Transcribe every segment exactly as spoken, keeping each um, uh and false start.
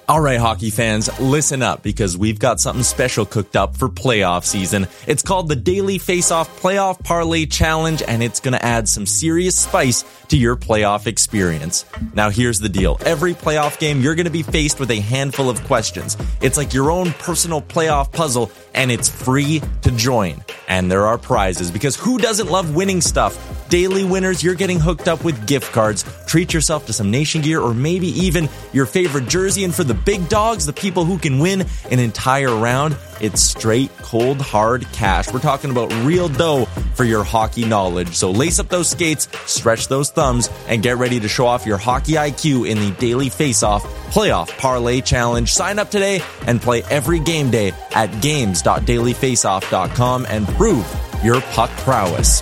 All right, hockey fans, listen up because we've got something special cooked up for playoff season. It's called the Daily Face-Off Playoff Parlay Challenge, and it's going to add some serious spice to your playoff experience. Now, here's the deal. Every playoff game, you're going to be faced with a handful of questions. It's like your own personal playoff puzzle, and it's free to join. And there are prizes, because who doesn't love winning stuff? Daily winners, you're getting hooked up with gift cards. Treat yourself to some Nation gear or maybe even your favorite jersey. And for the big dogs, the people who can win an entire round, it's straight, cold, hard cash. We're talking about real dough for your hockey knowledge. So lace up those skates, stretch those thumbs, and get ready to show off your hockey I Q in the Daily Face-Off Playoff Parlay Challenge. Sign up today and play every game day at games dot daily face off dot com and prove your puck prowess.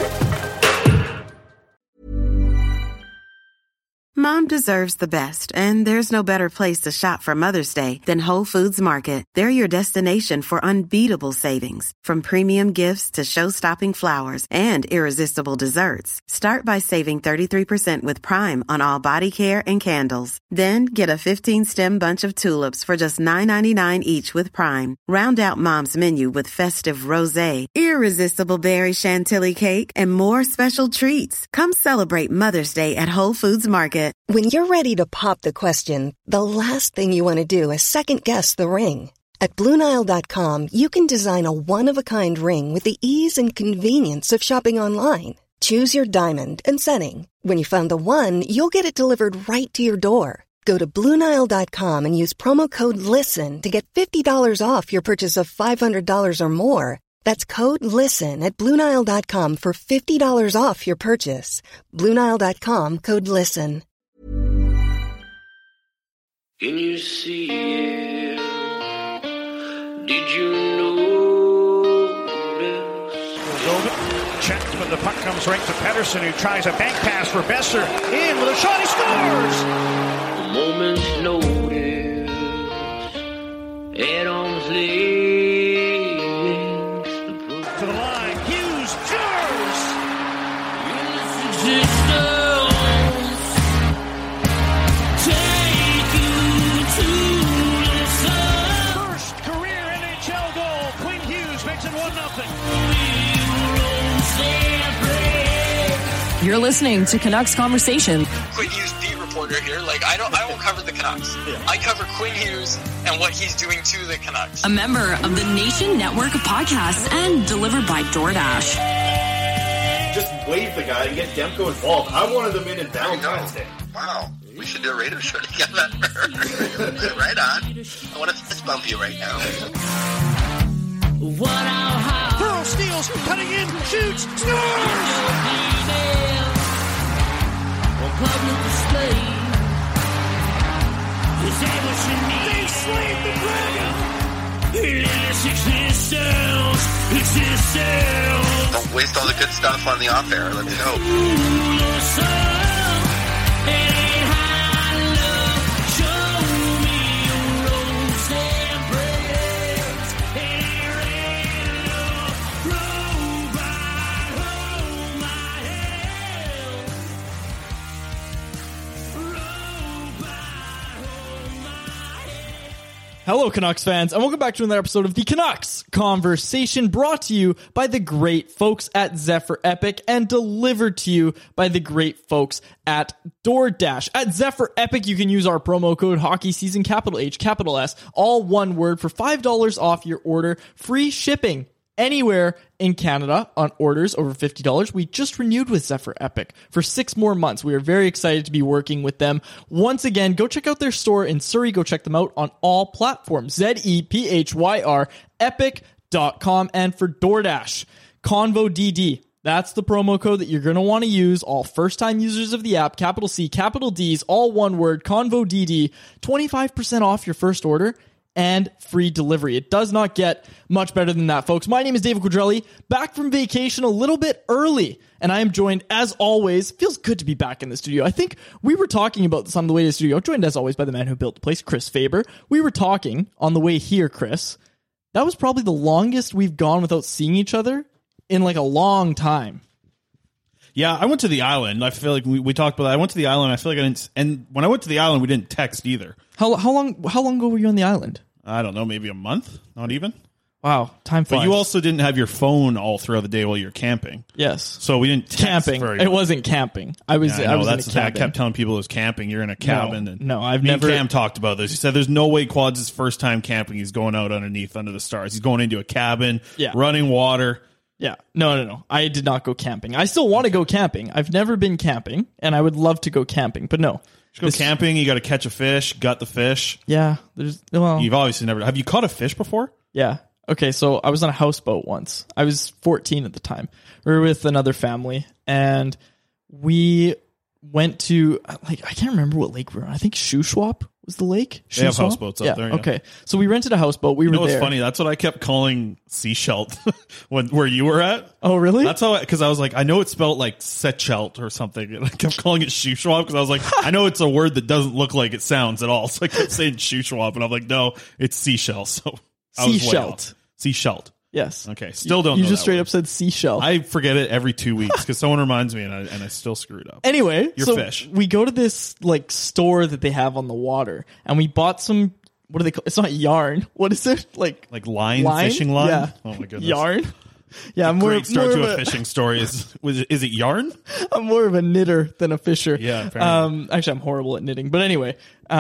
Mom deserves the best, and there's no better place to shop for Mother's Day than Whole Foods Market. They're your destination for unbeatable savings, from premium gifts to show-stopping flowers and irresistible desserts. Start by saving thirty-three percent with Prime on all body care and candles. Then get a fifteen-stem bunch of tulips for just nine ninety-nine each with Prime. Round out Mom's menu with festive rosé, irresistible berry chantilly cake, and more special treats. Come celebrate Mother's Day at Whole Foods Market. When you're ready to pop the question, the last thing you want to do is second-guess the ring. At Blue Nile dot com, you can design a one-of-a-kind ring with the ease and convenience of shopping online. Choose your diamond and setting. When you find the one, you'll get it delivered right to your door. Go to Blue Nile dot com and use promo code LISTEN to get fifty dollars off your purchase of five hundred dollars or more. That's code LISTEN at Blue Nile dot com for fifty dollars off your purchase. Blue Nile dot com, code LISTEN. Can you see it? Did you notice? Checked, but the puck comes right to Pettersson, who tries a bank pass for Besser. In with a shot, he scores! A moment's notice, at arm's length. To the line, Hughes scores! First career N H L goal. Quinn Hughes makes it one nothing. You're listening to Canucks Conversation. Quinn Hughes, beat reporter here. Like, I don't, I won't cover the Canucks. Yeah. I cover Quinn Hughes and what he's doing to the Canucks. A member of the Nation Network of Podcasts and delivered by DoorDash. Just wave the guy and get Demko involved. I wanted them in in Valentine's Day. Wow. We should do a radio show together. Right on. I want to fist bump you right now. Burrow steals, cutting in, shoots, scores! They slayed the dragon! Don't waste all the good stuff on the off air. Let's go. Hello, Canucks fans, and welcome back to another episode of the Canucks Conversation, brought to you by the great folks at Zephyr Epic and delivered to you by the great folks at DoorDash. At Zephyr Epic, you can use our promo code Hockey Season, capital H, capital S, all one word, for five dollars off your order, free shipping anywhere in Canada on orders over fifty dollars. We just renewed with Zephyr Epic for six more months. We are very excited to be working with them. Once again, go check out their store in Surrey. Go check them out on all platforms. Z E P H Y R, epic dot com. And for DoorDash, Convo D D. That's the promo code that you're going to want to use. All first-time users of the app, capital C, capital D's, all one word, Convo D D, twenty-five percent off your first order and free delivery. It does not get much better than that, folks. My name is David Quadrelli, back from vacation a little bit early, and I am joined, as always, feels good to be back in the studio. I think we were talking about this on the way to the studio, joined as always by the man who built the place, Chris Faber. We were talking on the way here, Chris. That was probably the longest we've gone without seeing each other in like a long time. Yeah, I went to the island. I feel like we, we talked about that. I went to the island. I feel like I didn't. And when I went to the island, we didn't text either. How how long how long ago were you on the island? I don't know, maybe a month, not even. Wow, time flies. But you also didn't have your phone all throughout the day while you're camping. Yes. So we didn't text camping. very It much. wasn't camping. I was. Yeah, I, I know, was that's in the a thing. I cabin. kept telling people it was camping. You're in a cabin. No, and no, I've me never- And Cam talked about this. He said there's no way Quad's first time camping. He's going out underneath under the stars. He's going into a cabin, Yeah. running water. Yeah. No, no, no. I did not go camping. I still want to go camping. I've never been camping, and I would love to go camping, but no. Just go This- camping. You got to catch a fish, gut the fish. Yeah. There's well. You've obviously never. Have you caught a fish before? Yeah. Okay, so I was on a houseboat once. I was fourteen at the time. We were with another family, and we went to, like, I can't remember what lake we were on. I think Shuswap was the lake. They have Shuswap? houseboats up yeah, there, yeah. Okay, so we rented a houseboat. We You were know what's there. funny? That's what I kept calling Seashelt when where you were at. Oh, really? That's how, because I, I was like, I know it's spelled like Setchelt or something, and I kept calling it Shuswap because I was like, I know it's a word that doesn't look like it sounds at all. So I kept saying Shuswap, and I'm like, no, it's seashell. So I was way off. Seashelt. Seashelt. Yes. Okay, still don't. You know just that straight word. up said seashell. I forget it every two weeks because someone reminds me, and I and I still screw it up. Anyway, Your so fish. we go to this like store that they have on the water, and we bought some. What do they call? It's not yarn. What is it? Like Like line, line? fishing line. Yeah. Oh my goodness. Yarn. Yeah, I'm more, Great start more to of a fishing story. Is was it, is it yarn? I'm more of a knitter than a fisher. Yeah, apparently. Um, actually, I'm horrible at knitting. But anyway,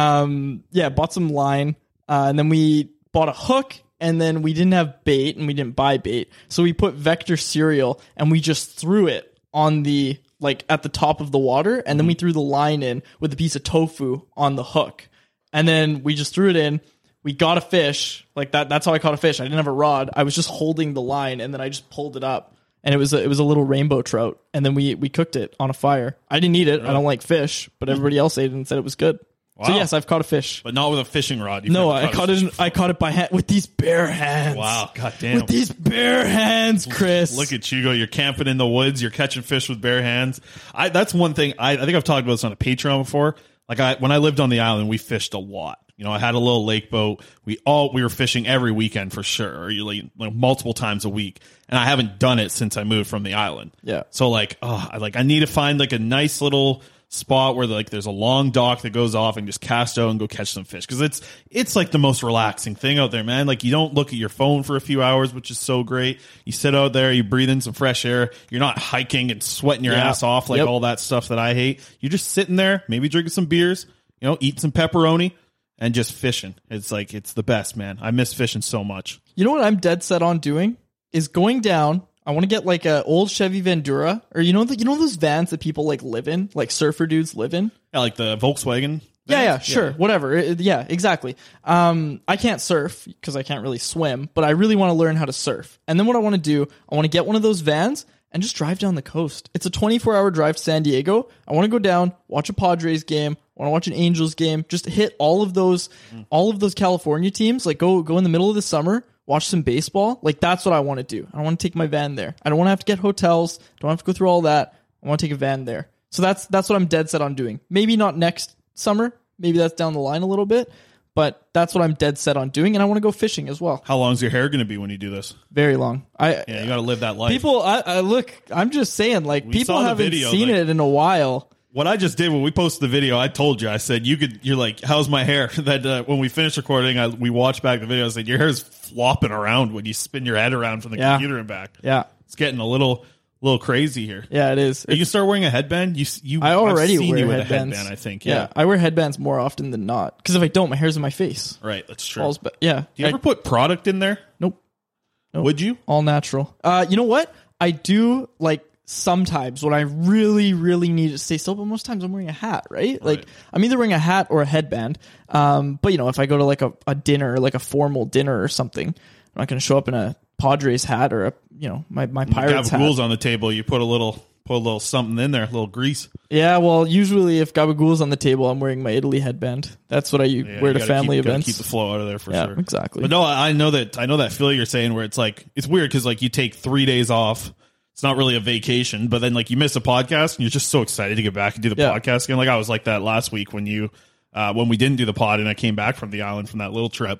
um, yeah, bought some line, uh, and then we bought a hook, and then we didn't have bait, and we didn't buy bait, so we put Vector cereal, and we just threw it on the like at the top of the water, and then we threw the line in with a piece of tofu on the hook, and then we just threw it in. We got a fish like that. That's how I caught a fish. I didn't have a rod. I was just holding the line, and then I just pulled it up, and it was a, it was a little rainbow trout. And then we we cooked it on a fire. I didn't eat it. I don't like fish, but everybody else ate it and said it was good. So Wow. yes, I've caught a fish. But not with a fishing rod. You've No, never I caught a it. fish In, I caught it by hand with these bare hands. Wow, goddamn. With these bare hands, Chris. Look at you go. You're camping in the woods. You're catching fish with bare hands. I That's one thing. I, I think I've talked about this on a Patreon before. Like I, when I lived on the island, we fished a lot. You know, I had a little lake boat. We all we were fishing every weekend for sure, or you like, like multiple times a week. And I haven't done it since I moved from the island. Yeah. So like, oh, I like I need to find like a nice little spot where like there's a long dock that goes off and just cast out and go catch some fish, because it's it's like the most relaxing thing out there, man. Like you don't look at your phone for a few hours, which is so great. You sit out there, you breathe in some fresh air. You're not hiking and sweating your Yeah. ass off like Yep. all that stuff that I hate. You're just sitting there, maybe drinking some beers, you know, eating some pepperoni and just fishing. It's like it's the best, man. I miss fishing so much. You know what I'm dead set on doing is going down. I want to get like a old Chevy Vendura, or you know the, you know those vans that people like live in, like surfer dudes live in. Yeah, like the Volkswagen. Yeah, yeah, vans? sure, whatever. It- yeah, exactly. Um, I can't surf because I can't really swim, but I really want to learn how to surf. And then what I want to do, I want to get one of those vans and just drive down the coast. It's a twenty-four hour drive to San Diego. I want to go down, watch a Padres game, I want to watch an Angels game, just hit all of those, Mm. all of those California teams. Like go, go in the middle of the summer, watch some baseball. Like that's what I want to do. I want to take my van there. I don't want to have to get hotels. Don't have to go through all that. I want to take a van there. So that's that's what I'm dead set on doing. Maybe not next summer. Maybe that's down the line a little bit. But that's what I'm dead set on doing, and I want to go fishing as well. How long's your hair going to be when you do this? Very long. I Yeah, you got to live that life. people. I, I look. I'm just saying. Like We people saw the haven't video, seen like- it in a while. What I just did when we posted the video, I told you, I said, you could, you're like, how's my hair? That uh, when we finished recording, I, we watched back the video. I said, your hair's flopping around when you spin your head around from the Yeah. computer and back. Yeah. It's getting a little, little crazy here. Yeah, it is. You can start wearing a headband. You, you, I already I've seen wear you with headbands. a headband, I think. Yeah. Yeah. I wear headbands more often than not. Because if I don't, my hair's in my face. Right. That's true. Falls, but yeah. Do you I- ever put product in there? Nope. Nope. Would you? All natural. Uh, you know what? I do like sometimes when I really, really need to stay still, but most times I'm wearing a hat, right? Like I'm either wearing a hat or a headband. Um, but you know, if I go to like a, a dinner, like a formal dinner or something, I'm not going to show up in a Padres hat or a, you know, my, my Pirates hat. Gabagool's on the table. You put a little, put a little something in there, a little grease. Yeah, well, usually if Gabagool's on the table, I'm wearing my Italy headband. That's what I Yeah, wear you to gotta family keep, gotta events. Keep the flow out of there for Yeah, sure. exactly. But no, I I know that I know that feel you're saying where it's like it's weird because like you take three days off. It's not really a vacation, but then like you miss a podcast and you're just so excited to get back and do the Yeah. podcast again. Like I was like that last week when you uh, when we didn't do the pod and I came back from the island from that little trip.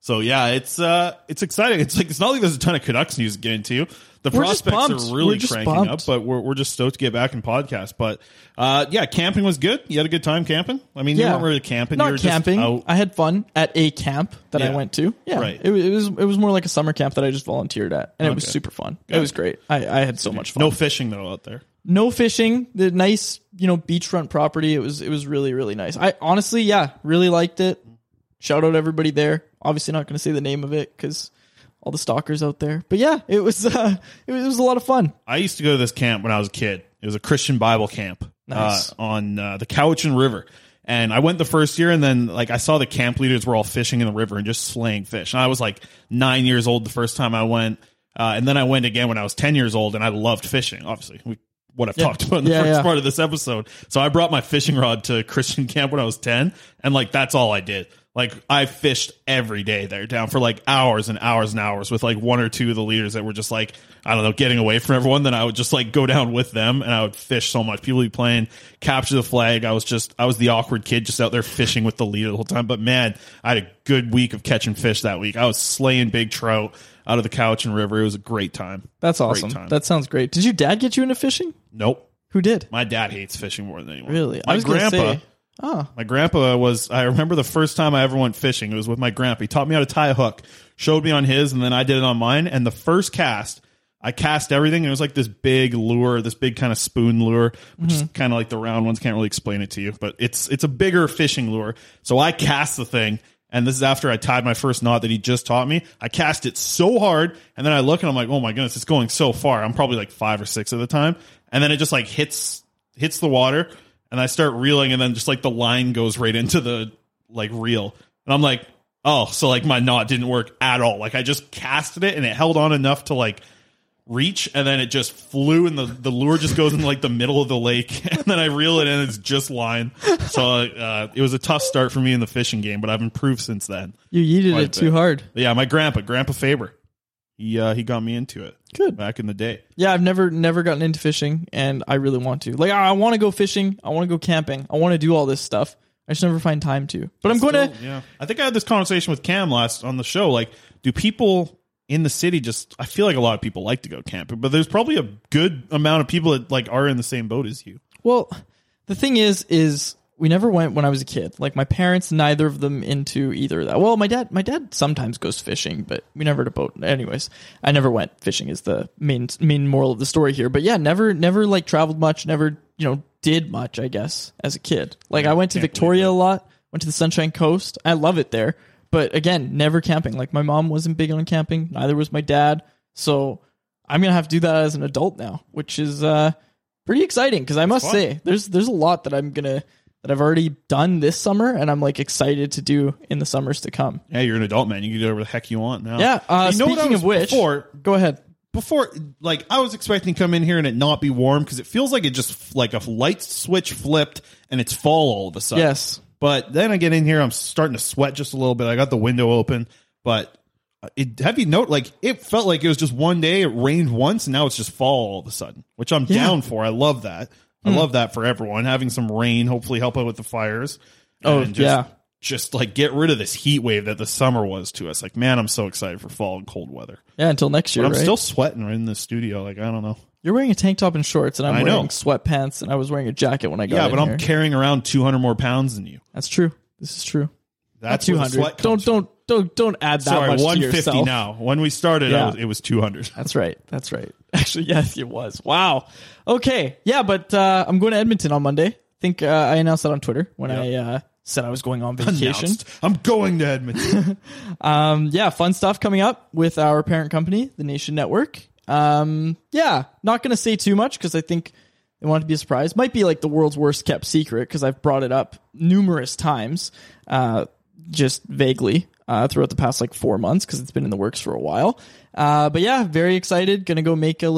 So yeah, it's uh, it's exciting. It's like it's not like there's a ton of Canucks news to get into. The We're just prospects pumped. are really We're just cranking pumped. up, but we're we're just stoked to get back in podcast. But uh, yeah, camping was good. You had a good time camping. I mean, you Yeah. weren't really camping. Not you were camping. Just out. I had fun at a camp that I Yeah. went to. Yeah, Right. It, wa- it was it was more like a summer camp that I just volunteered at, and it was Okay. super fun. Good. It was great. I, I had so much fun. No fishing though out there. No fishing. The nice, you know, beachfront property. It was it was really really nice. I honestly, yeah, really liked it. Shout out everybody there. Obviously, not going to say the name of it because all the stalkers out there. But yeah, it was uh, it was, it was a lot of fun. I used to go to this camp when I was a kid. It was a Christian Bible camp Nice. uh, on uh, the Cowichan River. And I went the first year, and then like I saw the camp leaders were all fishing in the river and just slaying fish. And I was like nine years old the first time I went. Uh, and then I went again when I was ten years old, and I loved fishing, obviously. We, what I've Yeah. talked about in the Yeah, first yeah. part of this episode. So I brought my fishing rod to Christian camp when I was ten, and like that's all I did. Like I fished every day there down for like hours and hours and hours with like one or two of the leaders that were just like, I don't know, getting away from everyone. Then I would just like go down with them and I would fish so much. People would be playing capture the flag. I was just, I was the awkward kid just out there fishing with the leader the whole time. But man, I had a good week of catching fish that week. I was slaying big trout out of the Cowichan River. It was a great time. That's Great awesome. time. That sounds great. Did your dad get you into fishing? Nope. Who did? My dad hates fishing more than anyone. Really? My I was gonna grandpa. say- Oh, My grandpa was, I remember the first time I ever went fishing, it was with my grandpa. He taught me how to tie a hook, showed me on his, and then I did it on mine. And the first cast, I cast everything. And it was like this big lure, this big kind of spoon lure, which is kind of like the round ones. Can't really explain it to you, but it's it's a bigger fishing lure. So I cast the thing, and this is after I tied my first knot that he just taught me. I cast it so hard, and then I look and I'm like, oh my goodness, it's going so far. I'm probably like five or six at the time. And then it just like hits hits the water. And I start reeling, and then just like the line goes right into the like reel, and I'm like, oh, so like my knot didn't work at all. Like I just casted it, and it held on enough to like reach, and then it just flew, and the the lure just goes in like the middle of the lake, and then I reel it in, and it's just line. So uh, it was a tough start for me in the fishing game, but I've improved since then. you yeeted Quite a it too bit. hard. But yeah, my grandpa, Grandpa Faber, he uh, he got me into it. Good. Back in the day. Yeah, I've never never gotten into fishing, and I really want to. Like, I want to go fishing. I want to go camping. I want to do all this stuff. I just never find time to. But I'm going to. Still, yeah. I think I had this conversation with Cam last on the show. Like, do people in the city just? I feel like a lot of people like to go camping, but there's probably a good amount of people that like are in the same boat as you. Well, the thing is, is we never went when I was a kid. Like my parents, neither of them into either of that. Well, my dad, my dad sometimes goes fishing, but we never had a boat. Anyways, I never went fishing is the main main moral of the story here. But yeah, never never like traveled much. Never you know did much. I guess as a kid, like I went to Can't Victoria a lot. Went to the Sunshine Coast. I love it there. But again, never camping. Like my mom wasn't big on camping. Neither was my dad. So I'm gonna have to do that as an adult now, which is uh, pretty exciting because I must fun. say there's there's a lot that I'm gonna. that I've already done this summer, and I'm like excited to do in the summers to come. Yeah, you're an adult man. You can do whatever the heck you want now. Yeah. Uh, You know what I speaking was of which, before, go ahead. before, like I was expecting to come in here and it not be warm because it feels like it just like a light switch flipped and it's fall all of a sudden. Yes. But then I get in here, I'm starting to sweat just a little bit. I got the window open, but it, have you note like it felt like it was just one day. It rained once, and now it's just fall all of a sudden, which I'm Yeah. down for. I love that. I love that for everyone. Having some rain, hopefully help out with the fires. Oh, and just, yeah. Just like get rid of this heat wave that the summer was to us. Like, man, I'm so excited for fall and cold weather. Yeah, until next year. But I'm right? still sweating right in the studio. Like, I don't know. You're wearing a tank top and shorts, and I'm I know. wearing sweatpants, and I was wearing a jacket when I got Yeah, in but I'm here. carrying around two hundred more pounds than you. That's true. This is true. That's two where the hundred. sweat Don't comes from. don't don't don't add that Sorry, much one to fifty yourself. now. When we started, Yeah. I was, it was two hundred. That's right. That's right. Actually, yes, it was. Wow. Okay. Yeah, but uh, I'm going to Edmonton on Monday. I think uh, I announced that on Twitter when Yep. I uh, said I was going on vacation. Announced. I'm going to Edmonton. Um, yeah, fun stuff coming up with our parent company, the Nation Network. Um, yeah, not going to say too much because I think they want it to be a surprise. Might be like the world's worst kept secret because I've brought it up numerous times, uh, just vaguely uh, throughout the past like four months because it's been in the works for a while. Uh, but yeah, very excited. Going to go make a little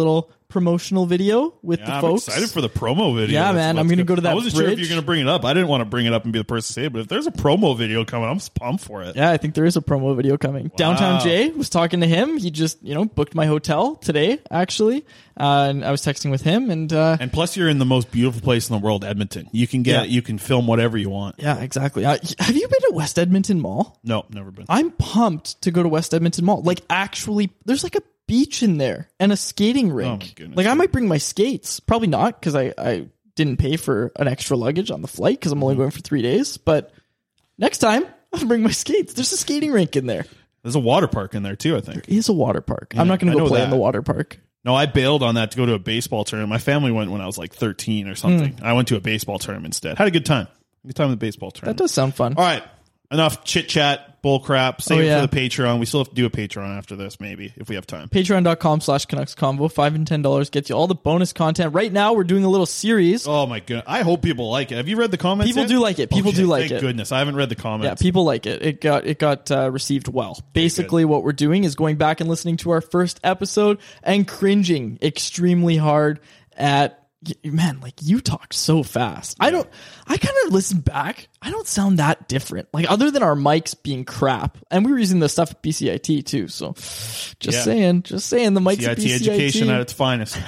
promotional video with Yeah, the I'm folks. excited for the promo video. Yeah, That's man, I'm what's gonna good. go to that I wasn't sure if bridge. you're going to bring it up. I didn't want to bring it up and be the person to say it, but if there's a promo video coming, I'm pumped for it. Yeah, I think there is a promo video coming. Downtown Jay was talking to him. He just, you know, booked my hotel today, actually. Uh, and I was texting with him, and uh, And plus, you're in the most beautiful place in the world, Edmonton. You can get, Yeah. you can film whatever you want. yeah, exactly. Uh, have you been to West Edmonton Mall? No, never been. I'm pumped to go to West Edmonton Mall. Like, actually, there's like a beach in there and a skating rink. my goodness. Like, I might bring my skates. Probably not, because I, I didn't pay for an extra luggage on the flight because I'm only going for three days. But next time, I'll bring my skates. There's a skating rink in there. There's a water park in there too, I think. It is a water park. Yeah, I'm not going I to go know play in that. the water park. No, I bailed on that to go to a baseball tournament. My family went when I was like thirteen or something. Mm. I went to a baseball tournament instead. Had a good time. Good time with the baseball That tournament. does sound fun. All right. Enough chit chat, bull crap. Save Oh, it yeah. for the Patreon. We still have to do a Patreon after this, maybe, if we have time. Patreon.com slash Canucks Convo. Five and ten dollars gets you all the bonus content. Right now, we're doing a little series. Oh my goodness. I hope people like it. Have you read the comments? People yet? do like it. People Okay, do like thank it. goodness. I haven't read the Yeah, comments. people like it. It got it got uh, received well. Basically, what we're doing is going back and listening to our first episode and cringing extremely hard at y- man. Like, you talk so fast. I don't. I kind of listen back. I don't sound that different. Like, other than our mics being crap, and we were using the stuff at B C I T too. So, just Yeah. saying, just saying, the mics C I at T B C I T. education at its finest.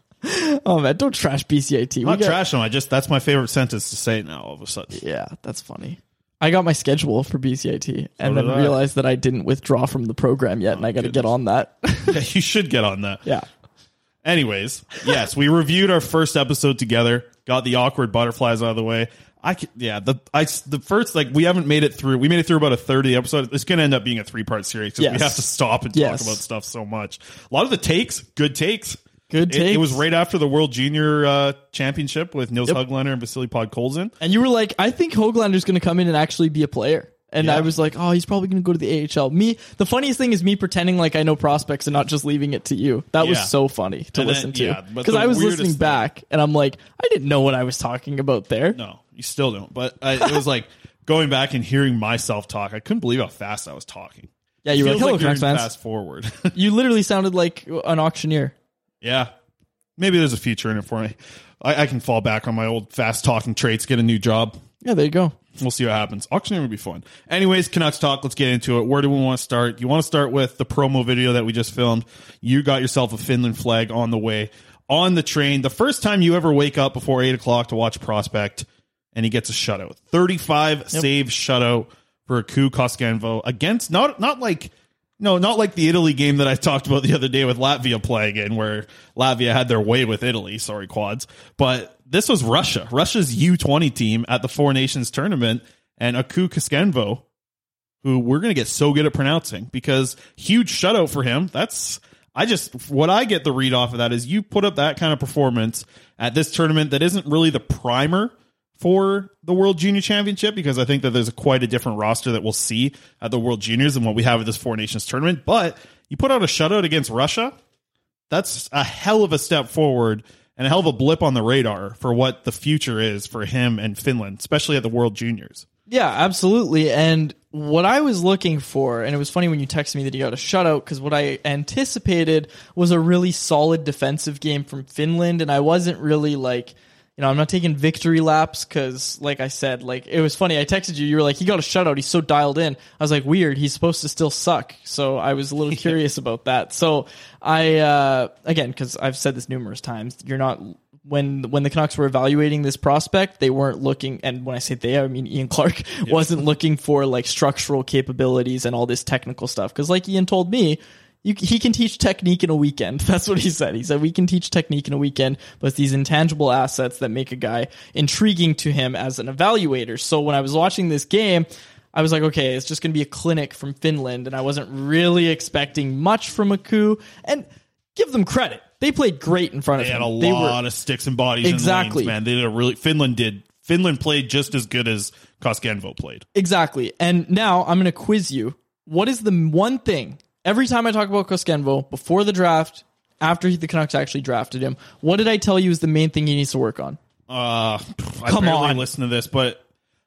Oh man, don't trash B C I T. I'm We not got- trash them. I just, that's my favorite sentence to say now all of a sudden. Yeah, that's funny. I got my schedule for B C I T and did then I. realized that I didn't withdraw from the program yet, and I got to get on that. Yeah, you should get on that. Yeah. Anyways, yes, we reviewed our first episode together, got the awkward butterflies out of the way. I could, yeah, the I the first, like, we haven't made it through. We made it through about a third of the episode. It's going to end up being a three part series because Yes. we have to stop and talk Yes. about stuff so much. A lot of the takes, good takes. Good It, it takes. was right after the World Junior uh, Championship with Nils Yep. Höglander and Vasily Podkolzin. And you were like, I think Hoaglander's going to come in and actually be a player. And Yeah. I was like, oh, he's probably going to go to the A H L. Me, the funniest thing is me pretending like I know prospects and not just leaving it to you. That was Yeah. so funny to And then- listen to. yeah, but Because the I was weirdest listening thing- back and I'm like, I didn't know what I was talking about there. No, you still don't. But I, it was like going back and hearing myself talk. I couldn't believe how fast I was talking. Yeah, you It were like, feels hello, you're Canucks in fans. fast forward. You literally sounded like an auctioneer. Yeah. Maybe there's a future in it for me. I, I can fall back on my old fast talking traits, get a new job. Yeah, there you go. We'll see what happens. Auctioneer would be fun. Anyways, Canucks talk. Let's get into it. Where do we want to start? You want to start with the promo video that we just filmed. You got yourself a Finland flag on the way on the train. The first time you ever wake up before eight o'clock to watch Prospect, and he gets a shutout. thirty-five Yep. save shutout for Aku Koskenvo against not not like no not like the Italy game that I talked about the other day with Latvia playing in, where Latvia had their way with Italy. Sorry, quads, but this was Russia. Russia's U twenty team at the Four Nations tournament, and Aku Koskenvo, who we're going to get so good at pronouncing because huge shutout for him. That's, I just, what I get the read off of that is you put up that kind of performance at this tournament that isn't really the primer for the World Junior Championship, because I think that there's a quite a different roster that we'll see at the World Juniors than what we have at this Four Nations tournament. But you put out a shutout against Russia, that's a hell of a step forward and a hell of a blip on the radar for what the future is for him and Finland, especially at the World Juniors. Yeah, absolutely. And what I was looking for, and it was funny when you texted me that he got a shutout, because what I anticipated was a really solid defensive game from Finland, and I wasn't really like, you know, I'm not taking victory laps because, like I said, like, it was funny. I texted you. You were like, he got a shutout. He's so dialed in. I was like, weird. He's supposed to still suck. So I was a little curious about that. So I, uh, again, because I've said this numerous times, you're not, when when the Canucks were evaluating this prospect, they weren't looking, and when I say they, I mean Ian Clark, yeah. wasn't looking for like structural capabilities and all this technical stuff. Because like Ian told me, You, he can teach technique in a weekend. That's what he said. He said, we can teach technique in a weekend, but it's these intangible assets that make a guy intriguing to him as an evaluator. So when I was watching this game, I was like, okay, it's just going to be a clinic from Finland, and I wasn't really expecting much from Aku. And give them credit. They played great in front of they him. Had a they lot were, of sticks and bodies exactly. and lanes, man. They did a really, Finland did. Finland played just as good as Koskenvo played. Exactly. And now I'm going to quiz you. What is the one thing, every time I talk about Koskenvo, before the draft, after the Canucks actually drafted him, what did I tell you is the main thing he needs to work on? Uh, I Come barely on. listen to this, but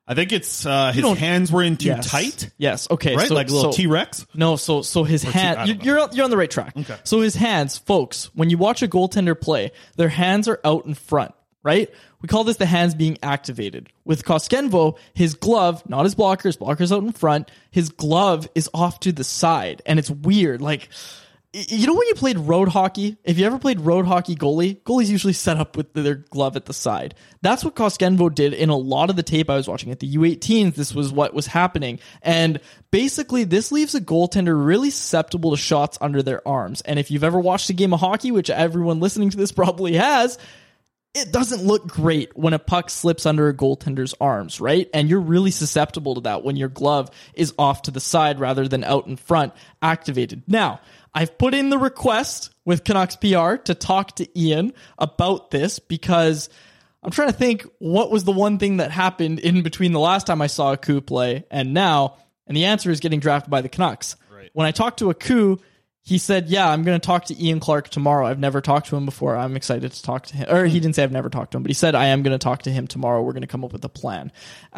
I think it's uh, his don't- hands were in too Yes. tight. Yes. Okay. Right? So, Like a little so- T-Rex? No. So so his Or T- I hand. don't You're know. you're on- you're on the right track. Okay. So his hands, folks. When you watch a goaltender play, their hands are out in front. Right. We call this the hands being activated. With Koskenvo, his glove, not his blocker, his blocker's out in front. His glove is off to the side, and it's weird. Like, y- you know when you played road hockey? If you ever played road hockey goalie, goalies usually set up with their glove at the side. That's what Koskenvo did in a lot of the tape I was watching at the U eighteens. This was what was happening. And basically, this leaves a goaltender really susceptible to shots under their arms. And if you've ever watched a game of hockey, which everyone listening to this probably has, it doesn't look great when a puck slips under a goaltender's arms, right? And you're really susceptible to that when your glove is off to the side rather than out in front, activated. Now, I've put in the request with Canucks P R to talk to Ian about this because I'm trying to think what was the one thing that happened in between the last time I saw Aku play and now, and the answer is getting drafted by the Canucks. Right. When I talked to Aku, he said, yeah, I'm going to talk to Ian Clark tomorrow. I've never talked to him before. I'm excited to talk to him. Or he didn't say I've never talked to him, but he said, I am going to talk to him tomorrow. We're going to come up with a plan.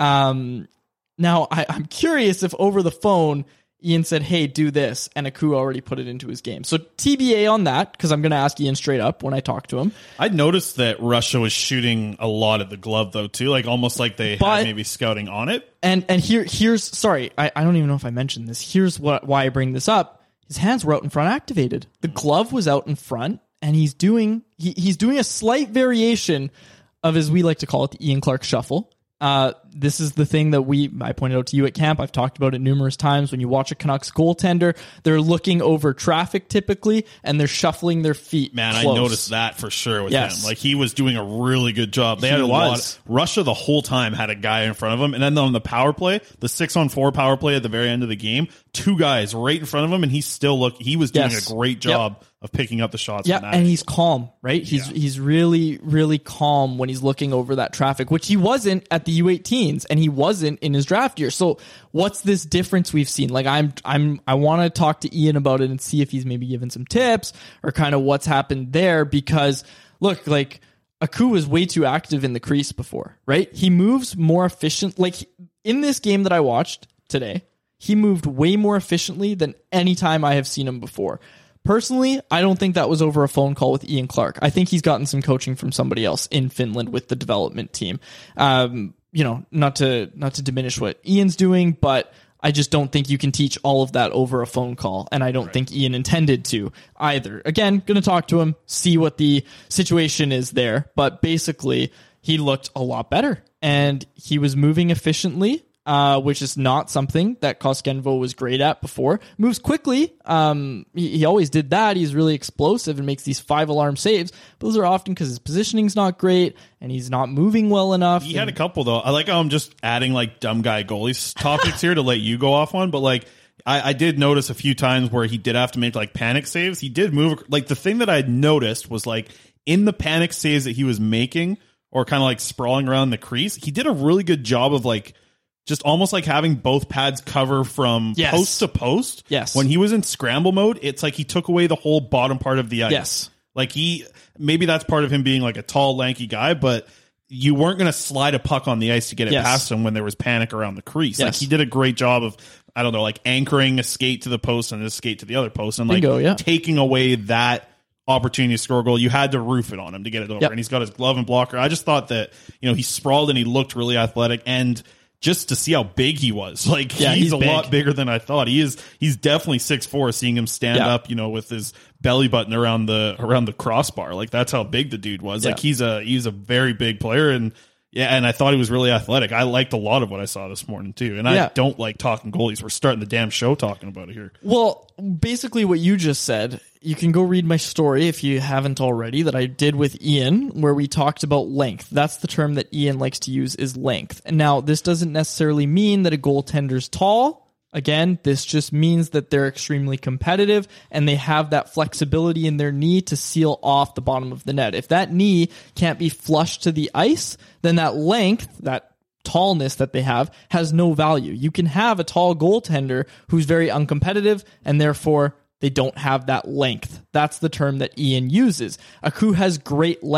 Um, now, I, I'm curious if over the phone, Ian said, hey, do this, and Aku already put it into his game. So T B A on that, because I'm going to ask Ian straight up when I talk to him. I noticed that Russia was shooting a lot at the glove, though, too. Like, almost like they But- had maybe scouting on it. And and here here's, sorry, I, I don't even know if I mentioned this. Here's what why I bring this up. His hands were out in front activated. The glove was out in front, and he's doing he, he's doing a slight variation of, as we like to call it, the Ian Clark shuffle. Uh, this is the thing that we I pointed out to you at camp. I've talked about it numerous times. When you watch a Canucks goaltender, they're looking over traffic typically, and they're shuffling their feet. Man, close. I noticed that for sure with Yes. him. Like, he was doing a really good job. They He had a lot. was. Russia the whole time had a guy in front of him, and then on the power play, the six on four power play at the very end of the game, two guys right in front of him, and he still looked. He was doing Yes. a great job of picking up the shots. Yeah, from that. and he's calm, right? He's Yeah. he's really really calm when he's looking over that traffic, which he wasn't at the U eighteens, and he wasn't in his draft year. So what's this difference we've seen? Like, I'm I'm I want to talk to Ian about it and see if he's maybe given some tips or kind of what's happened there, because look, like, Aku was way too active in the crease before, right? He moves more efficient. Like, in this game that I watched today, he moved way more efficiently than any time I have seen him before. Personally, I don't think that was over a phone call with Ian Clark. I think he's gotten some coaching from somebody else in Finland with the development team. Um, you know, not to not to diminish what Ian's doing, but I just don't think you can teach all of that over a phone call, and I don't think Ian intended to either. Again, going to talk to him, see what the situation is there, but basically, he looked a lot better, and he was moving efficiently. Uh, which is not something that Koskenvo was great at before. Moves quickly. Um, he, he always did that. He's really explosive and makes these five alarm saves. But those are often because his positioning's not great and he's not moving well enough. He had a couple, though. I like how I'm just adding, like, dumb guy goalies topics here to let you go off on, but, like, I, I did notice a few times where he did have to make, like, panic saves. He did move. Like, the thing that I noticed was, like, in the panic saves that he was making, or kind of, like, sprawling around the crease, he did a really good job of, like, just almost like having both pads cover from Yes. post to post. Yes. When he was in scramble mode, it's like he took away the whole bottom part of the ice. Yes. Like, he, maybe that's part of him being like a tall, lanky guy, but you weren't going to slide a puck on the ice to get it Yes. past him when there was panic around the crease. Like, Yes. he did a great job of, I don't know, like anchoring a skate to the post and a skate to the other post and like Bingo, yeah. taking away that opportunity to score a goal. You had to roof it on him to get it over. Yep. And he's got his glove and blocker. I just thought that, you know, he sprawled and he looked really athletic, and just to see how big he was, like, Yeah, he's, he's a big. lot bigger than I thought. He is. He's definitely six four. Seeing him stand Yeah. up, you know, with his belly button around the around the crossbar, like, that's how big the dude was. Like, Yeah. he's a he's a very big player, and yeah, and I thought he was really athletic. I liked a lot of what I saw this morning too. And Yeah. I don't like talking goalies. We're starting the damn show talking about it here. Well, basically what you just said, you can go read my story if you haven't already that I did with Ian, where we talked about length. That's the term that Ian likes to use, is length. And now this doesn't necessarily mean that a goaltender's tall. Again, this just means that they're extremely competitive and they have that flexibility in their knee to seal off the bottom of the net. If that knee can't be flush to the ice, then that length, that tallness that they have, has no value. You can have a tall goaltender who's very uncompetitive and therefore they don't have that length. That's the term that Ian uses. Aku has great length.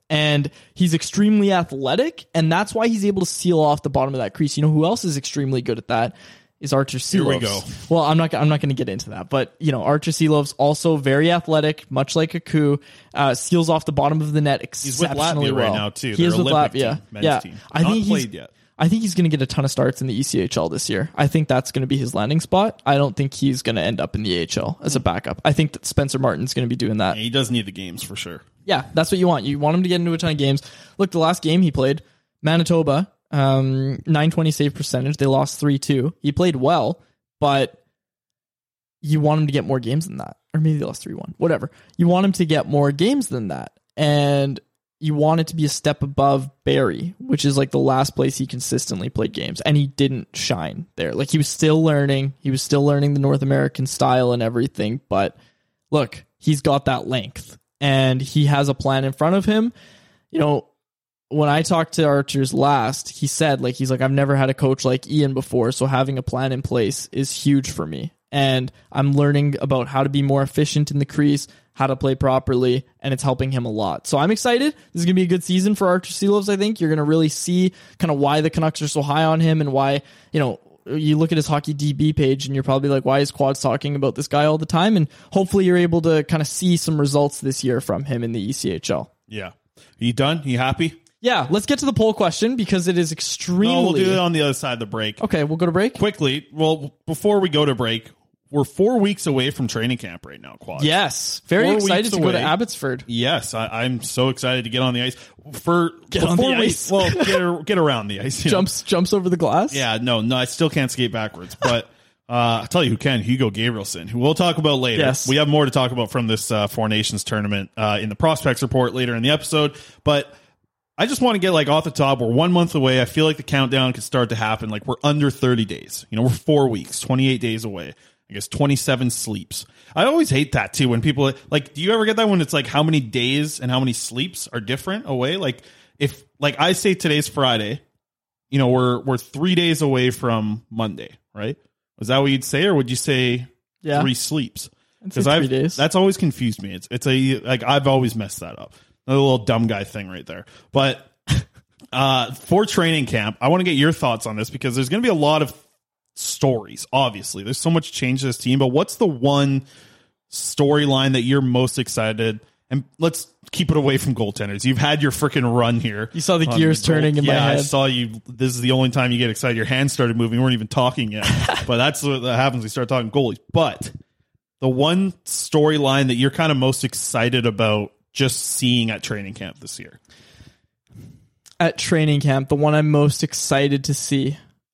And he's extremely athletic, and that's why he's able to seal off the bottom of that crease. You know who else is extremely good at that? Is Archer Seelovs. Here we go. Well, I'm not. I'm not going to get into that, but you know, Archer Seelovs also very athletic, much like Aku, uh, seals off the bottom of the net exceptionally he's with Latvia well. right now too. He is with Olympic Latvia. Team, men's yeah, team. I Not think he's. played yet. I think he's going to get a ton of starts in the E C H L this year. I think that's going to be his landing spot. I don't think he's going to end up in the A H L as a backup. I think that Spencer Martin's going to be doing that. Yeah, he does need the games for sure. Yeah, that's what you want. You want him to get into a ton of games. Look, the last game he played, Manitoba, um, nine twenty save percentage. They lost three two. He played well, but you want him to get more games than that. Or maybe they lost three one. Whatever. You want him to get more games than that. And you want it to be a step above Barrie, which is like the last place he consistently played games. And he didn't shine there. Like he was still learning. He was still learning the North American style and everything. But look, he's got that length and he has a plan in front of him. You know, when I talked to Archers last, he said, like, he's like, I've never had a coach like Ian before. So having a plan in place is huge for me. And I'm learning about how to be more efficient in the crease, how to play properly, and it's helping him a lot. So I'm excited. This is going to be a good season for Archer Seelovs, I think. You're going to really see kind of why the Canucks are so high on him and why, you know, you look at his Hockey D B page and you're probably like, why is Quads talking about this guy all the time? And hopefully you're able to kind of see some results this year from him in the E C H L. Yeah. Are you done? You happy? Yeah, let's get to the poll question because it is extremely... No, we'll do it on the other side of the break. Okay, we'll go to break. Quickly, well, before we go to break, we're four weeks away from training camp right now, Quad. Yes, very Four excited weeks to go to away. Abbotsford. Yes, I, I'm so excited to get on the ice. For Get on before the we- ice. Well, get, get around the ice. you know. Jumps jumps over the glass. Yeah, no, no, I still can't skate backwards. But uh, I'll tell you who can, Hugo Gabrielson, who we'll talk about later. Yes. We have more to talk about from this uh, Four Nations tournament uh, in the prospects report later in the episode. But I just want to get like off the top. We're one month away. I feel like the countdown could start to happen. Like we're under thirty days. You know, we're four weeks, twenty-eight days away. I guess twenty-seven sleeps. I always hate that too. When people like, do you ever get that when it's like how many days and how many sleeps are different away? Like if like I say today's Friday, you know, we're we're three days away from Monday, right? Was that what you'd say, or would you say Yeah. three sleeps? I'd say Because three I've days. that's always confused me. It's it's a like I've always messed that up. A little dumb guy thing right there. But uh, for training camp, I want to get your thoughts on this because there's going to be a lot of stories. Obviously, there's so much change to this team. But what's the one storyline that you're most excited? And let's keep it away from goaltenders. You've had your freaking run here. You saw the on gears goal- turning in my yeah, I head. saw you. This is the only time you get excited. Your hands started moving. We weren't even talking yet. But that's what that happens. We start talking goalies. But the one storyline that you're kind of most excited about just seeing at training camp this year. At training camp, the one I'm most excited to see.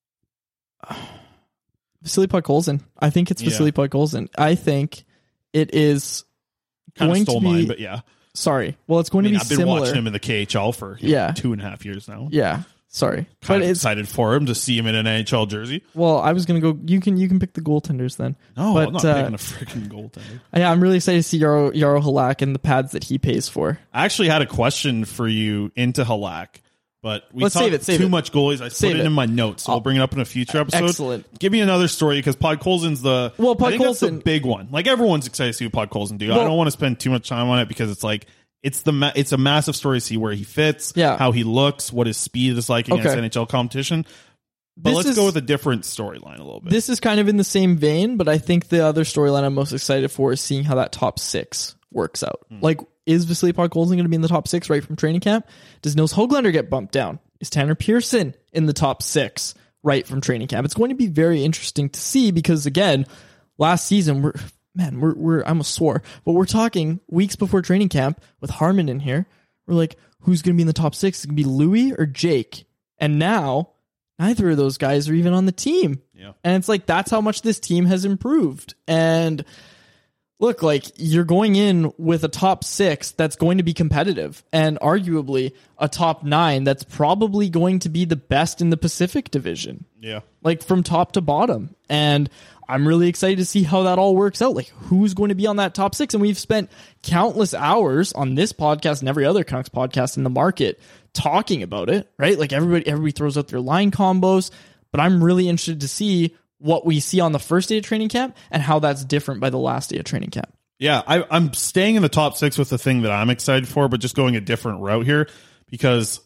Vasily Podkolzin. I think it's Yeah. Vasily Podkolzin. I think it is Kind of going stole to be. mine, but yeah. Sorry. Well, it's going I mean, to be I've been similar. watching him in the K H L for you Yeah. know, two and a half years now. Yeah. Sorry. Kind but of it's excited for him to see him in an N H L jersey. well, I was going to go. You can you can pick the goaltenders then. No, but, I'm not uh, picking a freaking goaltender. Yeah, I'm really excited to see Yaro, Yaro Halak and the pads that he pays for. I actually had a question for you into Halak, but we Let's talked save it, save too it. much goalies. I Save put it, it. in my notes, so we'll I'll- bring it up in a future episode. Excellent. Give me another story because Podkolzin's the Well, I think that's the Podkolzin- big one. Like everyone's excited to see what Podkolzin do. I Well- don't want to spend too much time on it because it's like it's the ma- it's a massive story to see where he fits, Yeah. how he looks, what his speed is like against Okay. N H L competition. But This let's is- go with a different storyline a little bit. This is kind of in the same vein, but I think the other storyline I'm most excited for is seeing how that top six works out. Hmm. Like, is Vasily Podkolzin going to be in the top six right from training camp? Does Nils Höglander get bumped down? Is Tanner Pearson in the top six right from training camp? It's going to be very interesting to see because, again, last season, we're man, we're we're I almost swore, but we're talking weeks before training camp with Harmon in here. We're like, who's going to be in the top six? Is it going to be Louis or Jake? And now, neither of those guys are even on the team. Yeah. And it's like, that's how much this team has improved. And look, like you're going in with a top six that's going to be competitive and arguably a top nine that's probably going to be the best in the Pacific Division, yeah. like from top to bottom. And I'm really excited to see how that all works out. Like who's going to be on that top six? And we've spent countless hours on this podcast and every other Canucks podcast in the market talking about it, right? Like everybody, everybody throws out their line combos, but I'm really interested to see what we see on the first day of training camp and how that's different by the last day of training camp. Yeah, I, I'm staying in the top six with the thing that I'm excited for, but just going a different route here because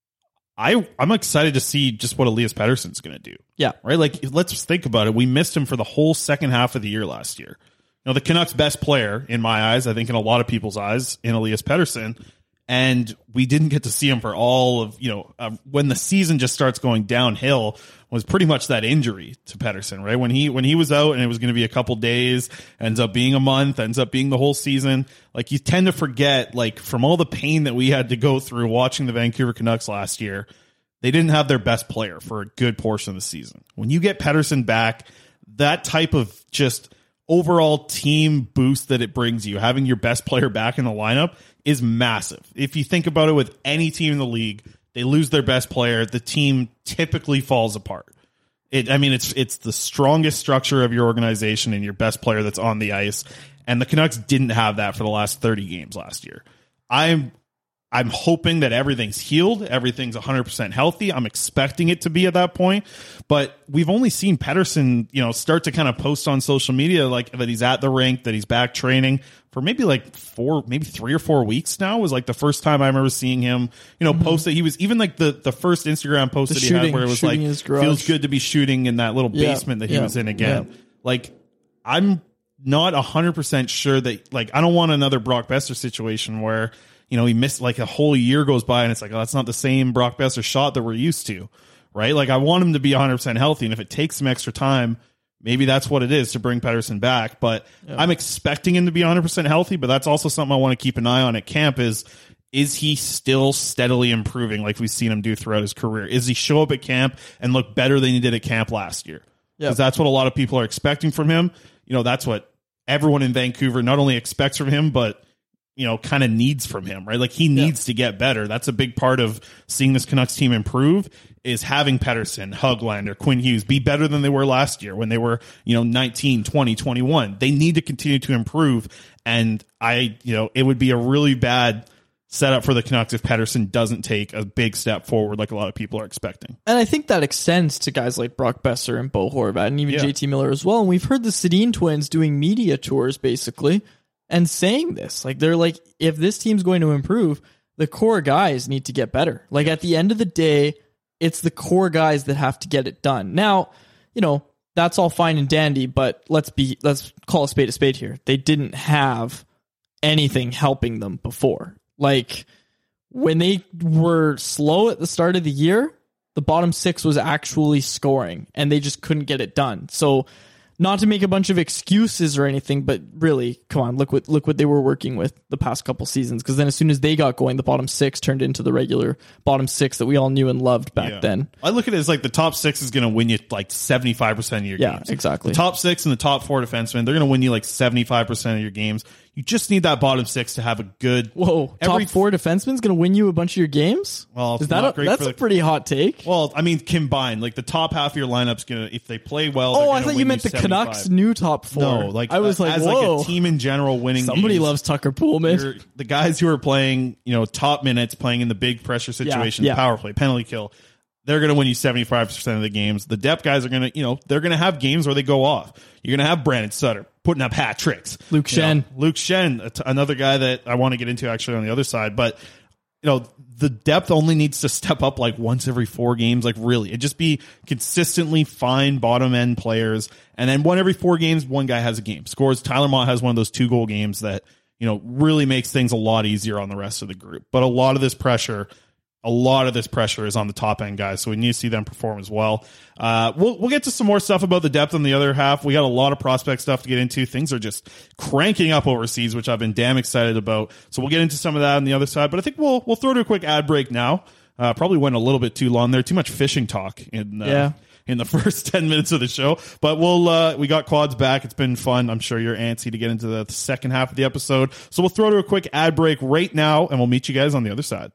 I, I'm excited to see just what Elias Pettersson's going to do. Yeah. Right? Like, let's think about it. We missed him for the whole second half of the year last year. You know, the Canucks' best player, in my eyes, I think in a lot of people's eyes, in Elias Pettersson, and we didn't get to see him for all of, you know, uh, when the season just starts going downhill was pretty much that injury to Pettersson, right? When he when he was out and it was going to be a couple days, ends up being a month, ends up being the whole season. Like, you tend to forget, like, from all the pain that we had to go through watching the Vancouver Canucks last year, they didn't have their best player for a good portion of the season. When you get Pettersson back, that type of just overall team boost that it brings you, having your best player back in the lineup, is massive. If you think about it with any team in the league, they lose their best player, the team typically falls apart. It, I mean, it's it's the strongest structure of your organization and your best player that's on the ice, and the Canucks didn't have that for the last thirty games last year. I'm I'm hoping that everything's healed, everything's one hundred percent healthy. I'm expecting it to be at that point, but we've only seen Pettersson, you know, start to kind of post on social media like that he's at the rink, that he's back training for maybe like four, maybe three or four weeks now. Was like the first time I remember seeing him, you know, mm-hmm. post that he was even like the the first Instagram post the that he shooting, had where it was like feels good to be shooting in that little yeah, basement that he yeah, was in again. Yeah. Like, I'm not one hundred percent sure that, like, I don't want another Brock Besser situation where, you know, he missed like a whole year goes by and it's like, oh, that's not the same Brock Besser shot that we're used to, right? Like, I want him to be one hundred percent healthy, and if it takes some extra time, maybe that's what it is to bring Pettersson back. But yeah. I'm expecting him to be one hundred percent healthy, but that's also something I want to keep an eye on at camp is, is he still steadily improving like we've seen him do throughout his career? Is he show up at camp and look better than he did at camp last year? Because yeah. that's what a lot of people are expecting from him. You know, that's what everyone in Vancouver not only expects from him, but, you know, kind of needs from him, right? Like, he needs yeah. to get better. That's a big part of seeing this Canucks team improve, is having Pettersson, Höglander, Quinn Hughes be better than they were last year when they were, you know, nineteen, twenty, twenty-one. They need to continue to improve. And I, you know, it would be a really bad setup for the Canucks if Pettersson doesn't take a big step forward like a lot of people are expecting. And I think that extends to guys like Brock Besser and Bo Horvat and even yeah. J T Miller as well. And we've heard the Sedin twins doing media tours basically and saying this. Like, they're like, if this team's going to improve, the core guys need to get better. Like, at the end of the day, it's the core guys that have to get it done. Now, you know, that's all fine and dandy, but let's be let's call a spade a spade here. They didn't have anything helping them before. Like, when they were slow at the start of the year, the bottom six was actually scoring, and they just couldn't get it done. So, not to make a bunch of excuses or anything, but really, come on, look what look what they were working with the past couple seasons. Because then as soon as they got going, the bottom six turned into the regular bottom six that we all knew and loved back yeah. then. I look at it as like the top six is going to win you like seventy-five percent of your yeah, games. Yeah, exactly. The top six and the top four defensemen, they're going to win you like seventy-five percent of your games. You just need that bottom six to have a good... Whoa, every, top four defensemen's going to win you a bunch of your games? Well, is that a, great that's for the, a pretty hot take. Well, I mean, combined. Like, the top half of your lineup's going to, if they play well... Oh, I thought you meant you the Canucks' new top four. No, like, I was like, as whoa. like a team in general winning Somebody games, loves Tucker Poolman. The guys who are playing, you know, top minutes, playing in the big pressure situations, yeah, yeah. power play, penalty kill, they're going to win you seventy-five percent of the games. The depth guys are going to, you know, they're going to have games where they go off. You're going to have Brandon Sutter putting up hat tricks. Luke Schenn. You know, Luke Schenn, another guy that I want to get into actually on the other side. But, you know, the depth only needs to step up like once every four games. Like, really, it just be consistently fine bottom end players. And then one every four games, one guy has a game. Scores. Tyler Mott has one of those two goal games that, you know, really makes things a lot easier on the rest of the group. But a lot of this pressure, a lot of this pressure is on the top end guys. So we need to see them perform as well. Uh, we'll, we'll get to some more stuff about the depth on the other half. We got a lot of prospect stuff to get into. Things are just cranking up overseas, which I've been damn excited about. So we'll get into some of that on the other side, but I think we'll, we'll throw to a quick ad break now. Uh, probably went a little bit too long there. Too much fishing talk in, uh, yeah. in the first ten minutes of the show, but we'll, uh, we got Quads back. It's been fun. I'm sure you're antsy to get into the second half of the episode. So we'll throw to a quick ad break right now and we'll meet you guys on the other side.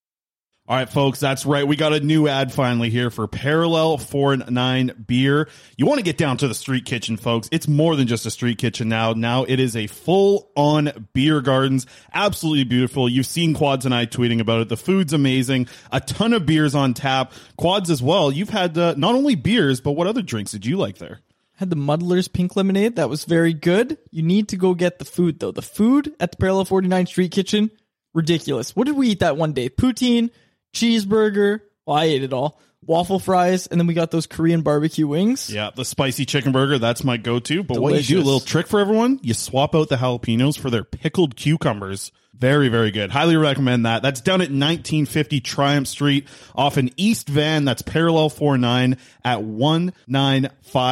All right, folks, that's right. We got a new ad finally here for Parallel forty-nine Beer. You want to get down to the street kitchen, folks. It's more than just a street kitchen now. Now it is a full-on beer gardens. Absolutely beautiful. You've seen Quads and I tweeting about it. The food's amazing. A ton of beers on tap. Quads as well. You've had uh, not only beers, but what other drinks did you like there? Had the Muddler's pink lemonade. That was very good. You need to go get the food, though. The food at the Parallel forty-nine Street Kitchen, ridiculous. What did we eat that one day? Poutine, cheeseburger. Well, I ate it all. Waffle fries, and then we got those Korean barbecue wings. Yeah, the spicy chicken burger, that's my go-to. But Delicious. what you do, a little trick for everyone, you swap out the jalapenos for their pickled cucumbers. Very, very good. Highly recommend that. That's down at nineteen fifty Triumph Street off in East Van. That's Parallel forty-nine at nineteen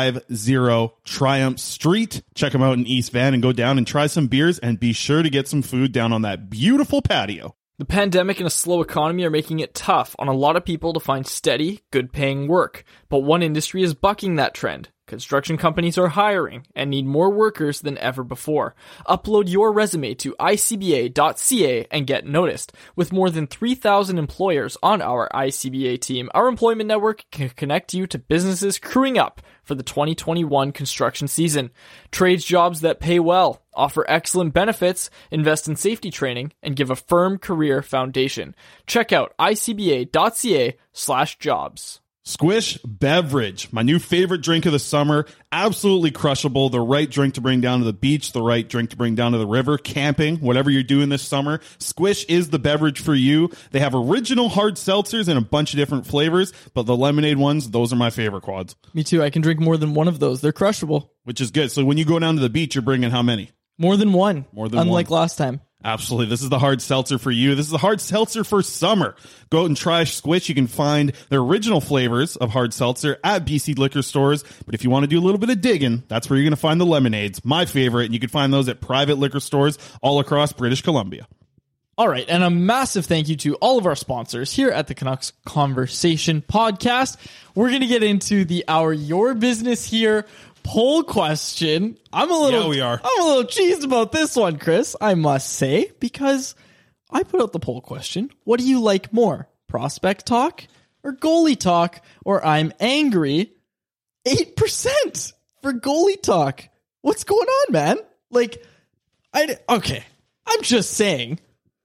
fifty Triumph Street. Check them out in East Van and go down and try some beers, and be sure to get some food down on that beautiful patio. The pandemic and a slow economy are making it tough on a lot of people to find steady, good-paying work. But one industry is bucking that trend. Construction companies are hiring and need more workers than ever before. Upload your resume to I C B A dot C A and get noticed. With more than three thousand employers on our I C B A team, our employment network can connect you to businesses crewing up for the twenty twenty-one construction season. Trades jobs that pay well, offer excellent benefits, invest in safety training, and give a firm career foundation. Check out I C B A dot C A slash jobs. Squish Beverage, my new favorite drink of the summer. Absolutely crushable. The right drink to bring down to the beach, the right drink to bring down to the river, camping, whatever you're doing this summer. Squish is the beverage for you. They have original hard seltzers in a bunch of different flavors, but the lemonade ones, those are my favorite quads. Me too. I can drink more than one of those. They're crushable. Which is good. So when you go down to the beach, you're bringing how many? More than one. More than Unlike one. last time. Absolutely. This is the hard seltzer for you. This is the hard seltzer for summer. Go out and try Squish. You can find their original flavors of hard seltzer at B C liquor stores. But if you want to do a little bit of digging, that's where you're going to find the lemonades, my favorite. And you can find those at private liquor stores all across British Columbia. All right. And a massive thank you to all of our sponsors here at the Canucks Conversation podcast. We're going to get into the Our Your Business Here poll question. I'm a little, yeah, we are. I'm a little cheesed about this one, Chris, I must say, because I put out the poll question. What do you like more? Prospect talk or goalie talk? Or I'm angry? eight percent for goalie talk. What's going on, man? Like, I, okay. I'm just saying,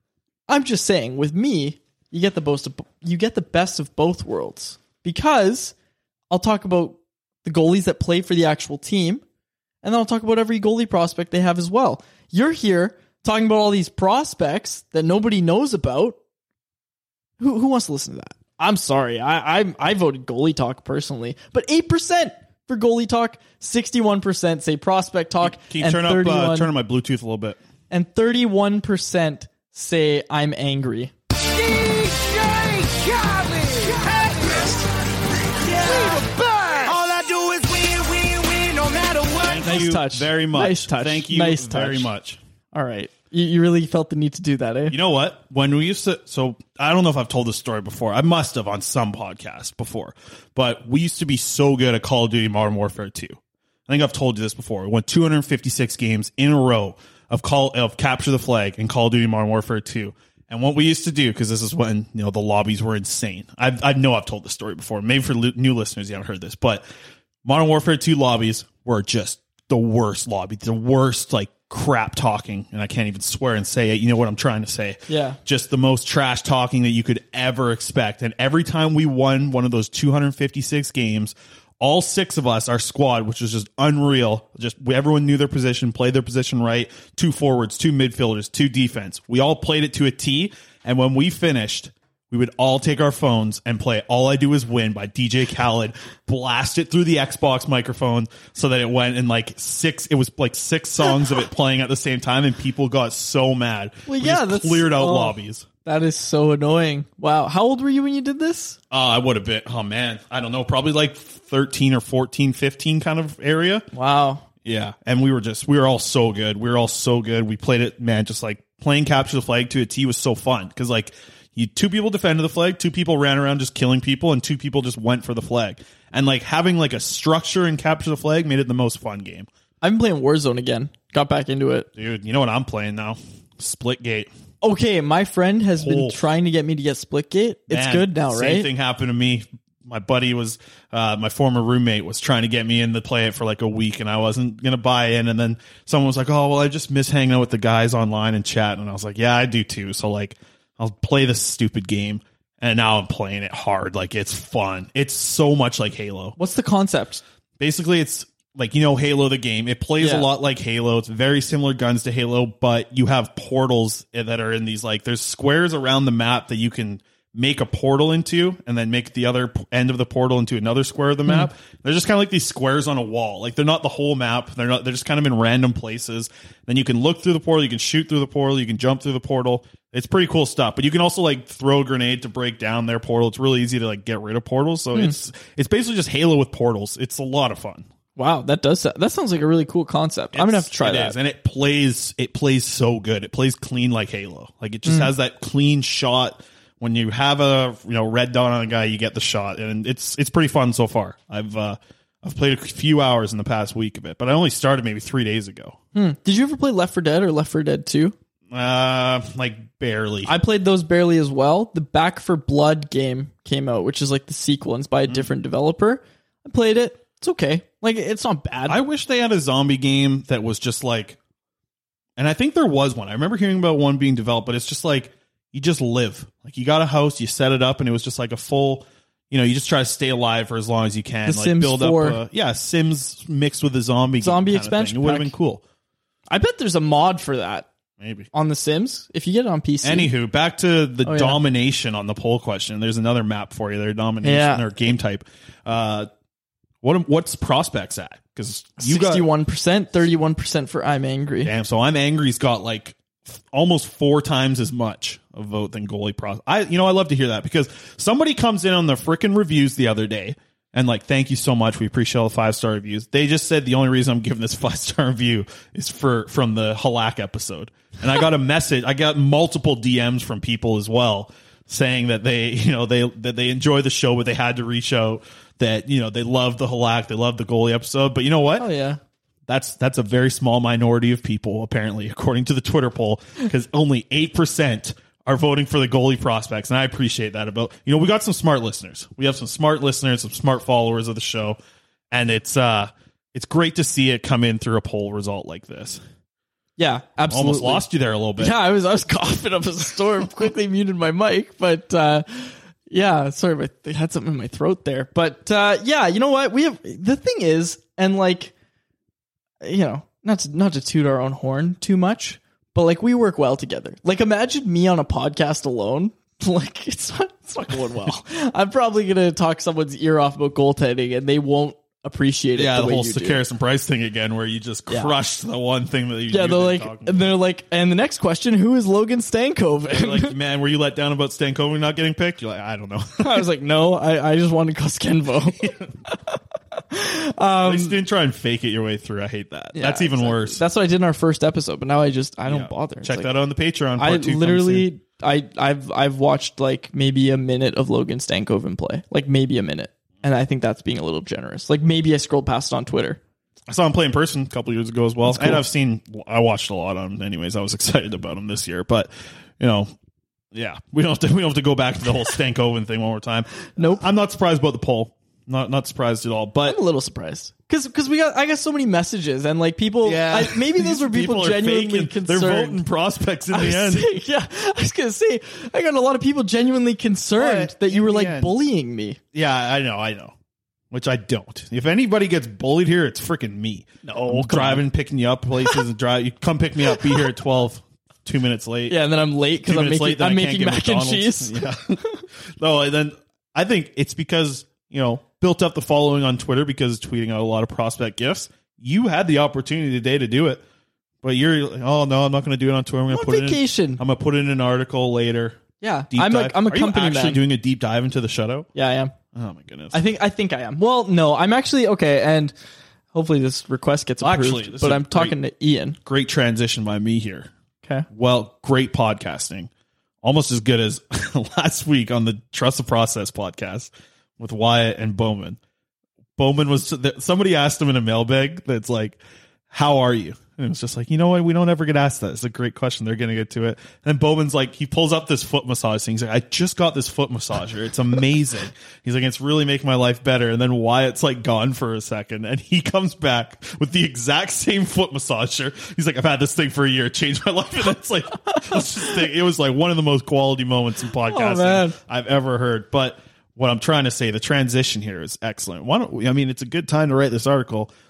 I'm just saying with me, you get the most of, you get the best of both worlds, because I'll talk about the goalies that play for the actual team, and then I'll talk about every goalie prospect they have as well. You're here talking about all these prospects that nobody knows about. Who who wants to listen to that? I'm sorry. I I, I voted goalie talk personally, but eight percent for goalie talk, sixty-one percent say prospect talk, Can you and turn up, uh, turn on my Bluetooth a little bit? And thirty-one percent say I'm angry. Thank nice you touch. very much. Nice touch. Thank you nice very touch. much. All right. You, you really felt the need to do that, eh? You know what? When we used to, so I don't know if I've told this story before. I must have on some podcast before, but we used to be so good at Call of Duty Modern Warfare two. I think I've told you this before. We won two hundred fifty-six games in a row of call of Capture the Flag and Call of Duty Modern Warfare two. And what we used to do, because this is when, you know, the lobbies were insane. I I know I've told this story before. Maybe for li- new listeners, you haven't heard this, but Modern Warfare two lobbies were just the worst lobby, the worst, like, crap talking, and I can't even swear and say it. You know what I'm trying to say? Yeah. Just the most trash talking that you could ever expect. And every time we won one of those two hundred fifty-six games, all six of us, our squad, which was just unreal, just everyone knew their position, played their position right, two forwards, two midfielders, two defense. We all played it to a T, and when we finished, we would all take our phones and play All I Do Is Win by D J Khaled, blast it through the Xbox microphone so that it went in like six, it was like six songs of it playing at the same time, and people got so mad. Well, we yeah, just that's cleared out oh, lobbies. That is so annoying. Wow. How old were you when you did this? Uh, I would have been, oh man, I don't know, probably like thirteen or fourteen, fifteen kind of area. Wow. Yeah. And we were just, we were all so good. We were all so good. We played it, man, just like playing Capture the Flag to a T was so fun. Because like, You, two people defended the flag, two people ran around just killing people, and two people just went for the flag. And like having like a structure and Capture the Flag made it the most fun game. I've been playing Warzone again. Got back into it. Dude, you know what I'm playing now? Splitgate. Okay, my friend has been Oh. trying to get me to get Splitgate. It's Man, good now, same right? Same thing happened to me. My buddy was, uh, my former roommate was trying to get me in to play it for like a week, and I wasn't going to buy in. And then someone was like, oh, well, I just miss hanging out with the guys online and chat. And I was like, yeah, I do too. So like, I'll play this stupid game, and now I'm playing it hard. Like, it's fun. It's so much like Halo. What's the concept? Basically, it's like, you know, Halo the game, it plays Yeah. a lot like Halo. It's very similar guns to Halo, but you have portals that are in these, like, there's squares around the map that you can make a portal into and then make the other p- end of the portal into another square of the map. They're just kind of like these squares on a wall. Like, they're not the whole map. They're not, they're just kind of in random places. Then you can look through the portal, you can shoot through the portal, you can jump through the portal. It's pretty cool stuff. But you can also, like, throw a grenade to break down their portal. It's really easy to, like, get rid of portals. So Hmm. it's it's basically just Halo with portals. It's a lot of fun. Wow, that does that sounds like a really cool concept. I'm gonna have to try It that. is, and it plays it plays so good. It plays clean like Halo. Like, it just Mm. has that clean shot. When you have a you know red dot on a guy, you get the shot, and it's it's pretty fun so far. I've uh, I've played a few hours in the past week of it, but I only started maybe three days ago. Hmm. Did you ever play Left four Dead or Left four Dead two? Uh, like barely. I played those barely as well. The Back for Blood game came out, which is like the sequel, and it's by a different developer. I played it. It's okay. Like, it's not bad. I wish they had a zombie game that was just like, and I think there was one. I remember hearing about one being developed, but it's just like, you just live. Like, you got a house, you set it up, and it was just like a full, you know, you just try to stay alive for as long as you can. The like Sims build four. up, a, yeah, Sims mixed with a zombie Zombie kind of expansion thing. It would have pack. been cool. I bet there's a mod for that Maybe. on The Sims if you get it on P C. Anywho, back to the Oh, yeah. domination on the poll question. There's another map for you there, domination Yeah. or game type. Uh, what what's prospects at? Because you got sixty-one percent, thirty-one percent for I'm Angry. damn. So I'm Angry's got like f- almost four times as much a vote than goalie pros. I you know I love to hear that because somebody comes in on the frickin' reviews the other day and like, thank you so much. We appreciate all the five star reviews. They just said the only reason I'm giving this five star review is for from the Halak episode. And I got a message. I got multiple D Ms from people as well saying that they you know they that they enjoy the show, but they had to reach out. That you know they love the Halak, they love the goalie episode. But you know what? Oh yeah. That's that's a very small minority of people, apparently, according to the Twitter poll, because only eight percent are voting for the goalie prospects, and I appreciate that. About you know, we got some smart listeners. We have some smart listeners, some smart followers of the show, and it's uh, it's great to see it come in through a poll result like this. Yeah, absolutely. Almost lost you there a little bit. Yeah, I was I was coughing up a storm. Quickly muted my mic, but uh, yeah, sorry, my, I had something in my throat there. But uh, yeah, you know what? We have the thing is, and like, you know, not to not to toot our own horn too much, but like we work well together. Like, imagine me on a podcast alone. Like, it's not it's not going well. I'm probably gonna talk someone's ear off about goaltending, and they won't appreciate it. Yeah, the, the, way whole you do. Sakaris and Price thing again, where you just Yeah. crushed the one thing that you Yeah, they're you've been like, talking and they're like, and the next question, who is Logan Stankoven? like, man, were you let down about Stankovic not getting picked? You're like, I don't know. I was like, no, I, I just wanted Koskenvo. At least you didn't try and fake it your way through. I hate that. Yeah, That's even exactly. worse. That's what I did in our first episode, but now I just I don't Yeah. bother. It's Check like- that out on the Patreon. Part I two comes soon. literally I I've I've watched like maybe a minute of Logan Stankoven play, like maybe a minute, and I think that's being a little generous. Like maybe I scrolled past it on Twitter. I saw him play in person a couple years ago as well. That's And cool. I've seen, I watched a lot on him anyways. I was excited about him this year. But, you know, yeah, we don't have to, we don't have to go back to the whole Stankoven thing one more time. Nope. I'm not surprised about the poll. Not not surprised at all. But I'm a little surprised because because we got I got so many messages and like people. Yeah. I, maybe those were people, People are genuinely faking. They're concerned. voting prospects in I the was end. saying- yeah, I was gonna say I got a lot of people genuinely concerned But that you in were the like end- bullying me. Yeah, I know, I know. Which I don't. If anybody gets bullied here, it's freaking me. No, I'm driving, picking you up places, and drive. You come pick me up. Be here at twelve. Two minutes late. Yeah, and then I'm late because Two I'm minutes making late, then I'm I can't making get mac and McDonald's. cheese. Yeah. No, and then I think it's because, you know, built up the following on Twitter because tweeting out a lot of prospect gifts. You had the opportunity today to do it, but you're like, oh no, I'm not going to do it on Twitter. I'm going to I'm put on it vacation. in. I'm going to put it in an article later. Yeah, Deep I'm a dive. I'm a Are company you actually man. doing a deep dive into the shutout? Yeah, I am. Oh my goodness. I think I think I am. Well, no, I'm actually okay, and hopefully this request gets Well, approved. actually, this but is I'm talking to Ian. Great transition by me here. Okay. Well, great podcasting. Almost as good as last week on the Trust the Process podcast with Wyatt and Bowman. Bowman was, somebody asked him in a mailbag that's like, how are you? And it was just like, you know what? We don't ever get asked that. It's a great question. They're going to get to it. And Bowman's like, he pulls up this foot massage thing. He's like, I just got this foot massager. It's amazing. He's like, it's really making my life better. And then Wyatt's like gone for a second. And he comes back with the exact same foot massager. He's like, I've had this thing for a year. It changed my life. And it's like, let's just think, it was like one of the most quality moments in podcasting man. I've ever heard. But what I'm trying to say, the transition here is excellent. Why don't we, I mean, it's a good time to write this article.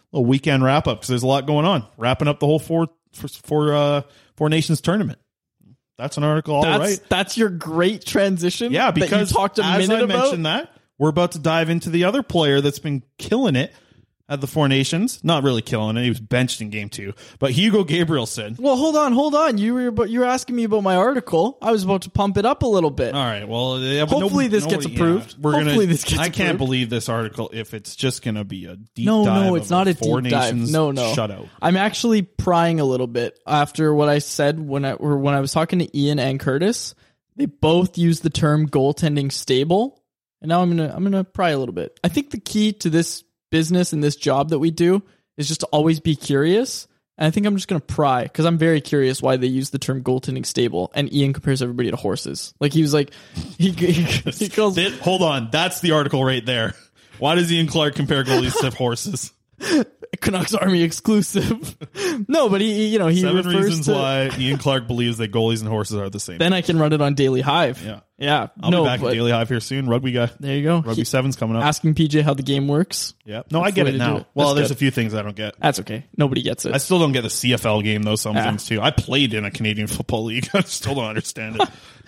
little weekend wrap up because there's a lot going on. Wrapping up the whole four four uh, Four Nations tournament. That's an article, all that's, right. That's your great transition. Yeah, because that you talked a as minute I about. mentioned that, we're about to dive into the other player that's been killing it at the Four Nations. Not really killing it. He was benched in game two. But Hugo Gabrielson. Well, hold on, hold on. You were you were asking me about my article. I was about to pump it up a little bit. All right. Well, yeah, but hopefully nobody, this gets nobody, approved. Yeah, we're hopefully gonna, this gets I approved. can't believe this article if it's just going to be a deep no, dive. No, it's of not a Four deep dive. Nations No, no. shutout. I'm actually prying a little bit after what I said when I or when I was talking to Ian and Curtis. They both used the term goaltending stable, and now I'm gonna I'm gonna pry a little bit. I think the key to this business and this job that we do is just to always be curious. And I think I'm just going to pry because I'm very curious why they use the term goaltending stable. And Ian compares everybody to horses. Like he was like, he, he, he goes, hold on. That's the article right there. Why does Ian Clark compare goalies to horses? Canucks Army exclusive. No, but he, you know, he Seven refers reasons to, why Ian Clark believes that goalies and horses are the same. Then I can run it on Daily Hive. Yeah. Yeah. I'll no, be back but at Daily Hive here soon. Rugby guy. There you go. Rugby He, seven's coming up. Asking P J how the game works. Yeah. No, That's I get the it way to do now. it. Well, That's there's good. a few things I don't get. That's okay. Nobody gets it. I still don't get the C F L game, though, some Yeah. things too. I played in a Canadian Football League. I still don't understand it.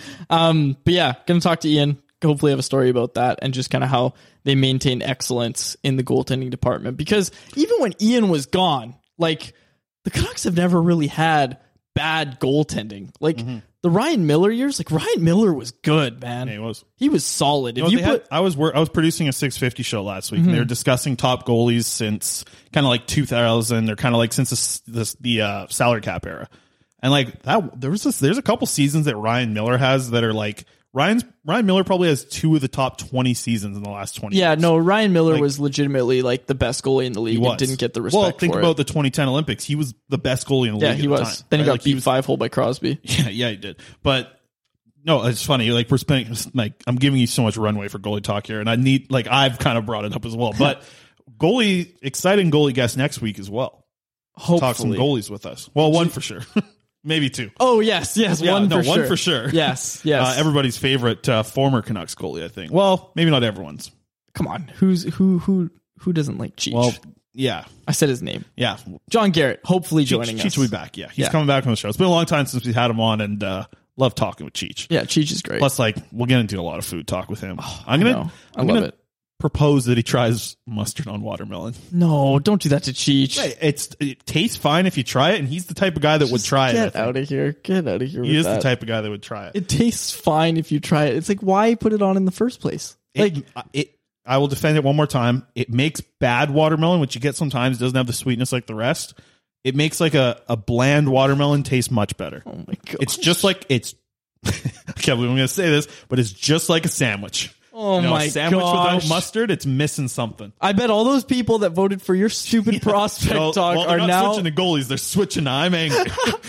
Um, but yeah, gonna talk to Ian. Hopefully have a story about that and just kind of how they maintain excellence in the goaltending department. Because even when Ian was gone, like the Canucks have never really had bad goaltending. Like Mm-hmm. the Ryan Miller years, like Ryan Miller was good, man. Yeah, he was. He was solid. You If know, you they put had, I was wor- I was producing a six fifty show last week, Mhm. and they were discussing top goalies since kind of like two thousand, or kind of like since the, this, the uh, salary cap era. And like that, there was this, there's a couple seasons that Ryan Miller has that are like Ryan's Ryan Miller probably has two of the top twenty seasons in the last twenty. yeah, years. no, Ryan Miller Like, was legitimately like the best goalie in the He league was. and didn't get the respect Well, think for about it. the twenty ten Olympics. He was the best goalie in the Yeah, league. he at was. the time, Then he right? got Like, he beat was- five hole by Crosby. Yeah, yeah, he did. But no, it's funny. Like we're spending, like I'm giving you so much runway for goalie talk here, and I need, like I've kind of brought it up as well. But goalie, exciting goalie guest next week as well. Hopefully. Talk some goalies with us. Well, one for sure, maybe two. Oh yes, yes, Yeah, one no, for one sure. for sure. Yes, yes. Uh, everybody's favorite uh, former Canucks goalie, I think. Well, maybe not everyone's. Come on, who's who who who doesn't like Cheech? Well, yeah, I said his name. yeah. John Garrett, hopefully Cheech, joining Cheech us. will be back. Yeah, he's Yeah. coming back on the show. It's been a long time since we had him on, and uh, love talking with Cheech. Yeah, Cheech is great. Plus, like we'll get into a lot of food talk with him. Oh, I'm I gonna, know. I I'm love gonna it. propose that he tries mustard on watermelon. No, don't do that to Cheech. Hey, It's it tastes fine if you try it, and he's the type of guy that would Just try it. I Get think. out of here. Get out of here. He with is that. the type of guy that would try it. It tastes fine if you try it. It's like, why put it on in the first place? Like, It, it, I will defend it one more time. It makes bad watermelon, which you get sometimes, doesn't have the sweetness like the rest. It makes like a, a bland watermelon taste much better. oh my god, It's just like it's. I can't believe I'm going to say this, but it's just like a sandwich. Oh You know, my a sandwich gosh. without mustard, it's missing something. I bet all those people that voted for your stupid prospect No, talk well, they're are not now switching to goalies. They're switching to I'm angry.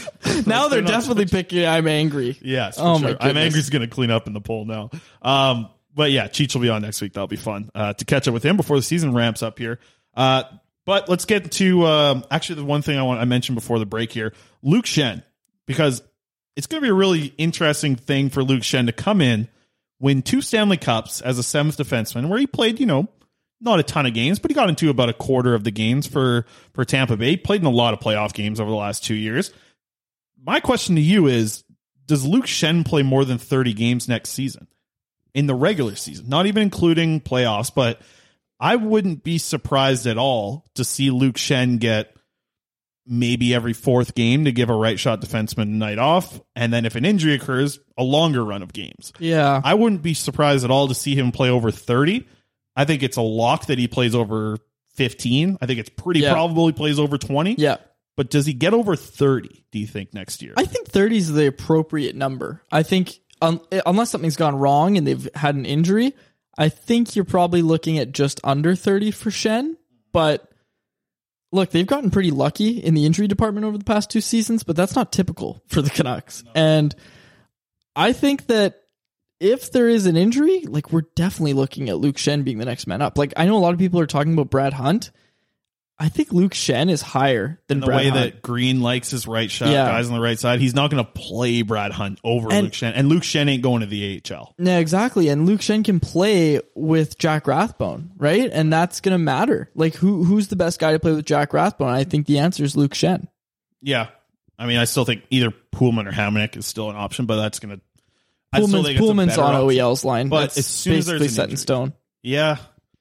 now they're they're not definitely picking I'm angry. Yes, for Oh sure. my I'm goodness. Angry's going to clean up in the poll now. Um, but yeah, Cheech will be on next week. That'll be fun uh, to catch up with him before the season ramps up here. Uh, but let's get to um, actually the one thing I want I mentioned before the break here, Luke Schenn, because it's going to be a really interesting thing for Luke Schenn to come in, win two Stanley Cups as a seventh defenseman, where he played, you know, not a ton of games, but he got into about a quarter of the games for for Tampa Bay. He played in a lot of playoff games over the last two years. My question to you is, does Luke Schenn play more than thirty games next season in the regular season? Not even including playoffs, but I wouldn't be surprised at all to see Luke Schenn get maybe every fourth game to give a right shot defenseman a night off. And then if an injury occurs, a longer run of games. Yeah. I wouldn't be surprised at all to see him play over thirty. I think it's a lock that he plays over fifteen. I think it's pretty Yeah. probable he plays over twenty. Yeah. But does he get over thirty, do you think, next year? I think thirty is the appropriate number. I think un- unless something's gone wrong and they've had an injury, I think you're probably looking at just under thirty for Schenn. But look, they've gotten pretty lucky in the injury department over the past two seasons, but that's not typical for the Canucks. No. And I think that if there is an injury, like we're definitely looking at Luke Schenn being the next man up. Like I know a lot of people are talking about Brad Hunt. I think Luke Shen is higher than the Brad way Hunt. that Green likes his right shot, Yeah. guys on the right side. He's not going to play Brad Hunt over And- Luke Shen, and Luke Shen ain't going to the A H L. Yeah, exactly. And Luke Shen can play with Jack Rathbone, right? And that's going to matter. Like, who who's the best guy to play with Jack Rathbone? I think the answer is Luke Shen. Yeah, I mean, I still think either Pullman or Hamonic is still an option, but that's going to. I still Pullman's, think it's a Pullman's better on option. O E L's line, but that's as soon as basically there's an set in injury- stone. Yeah,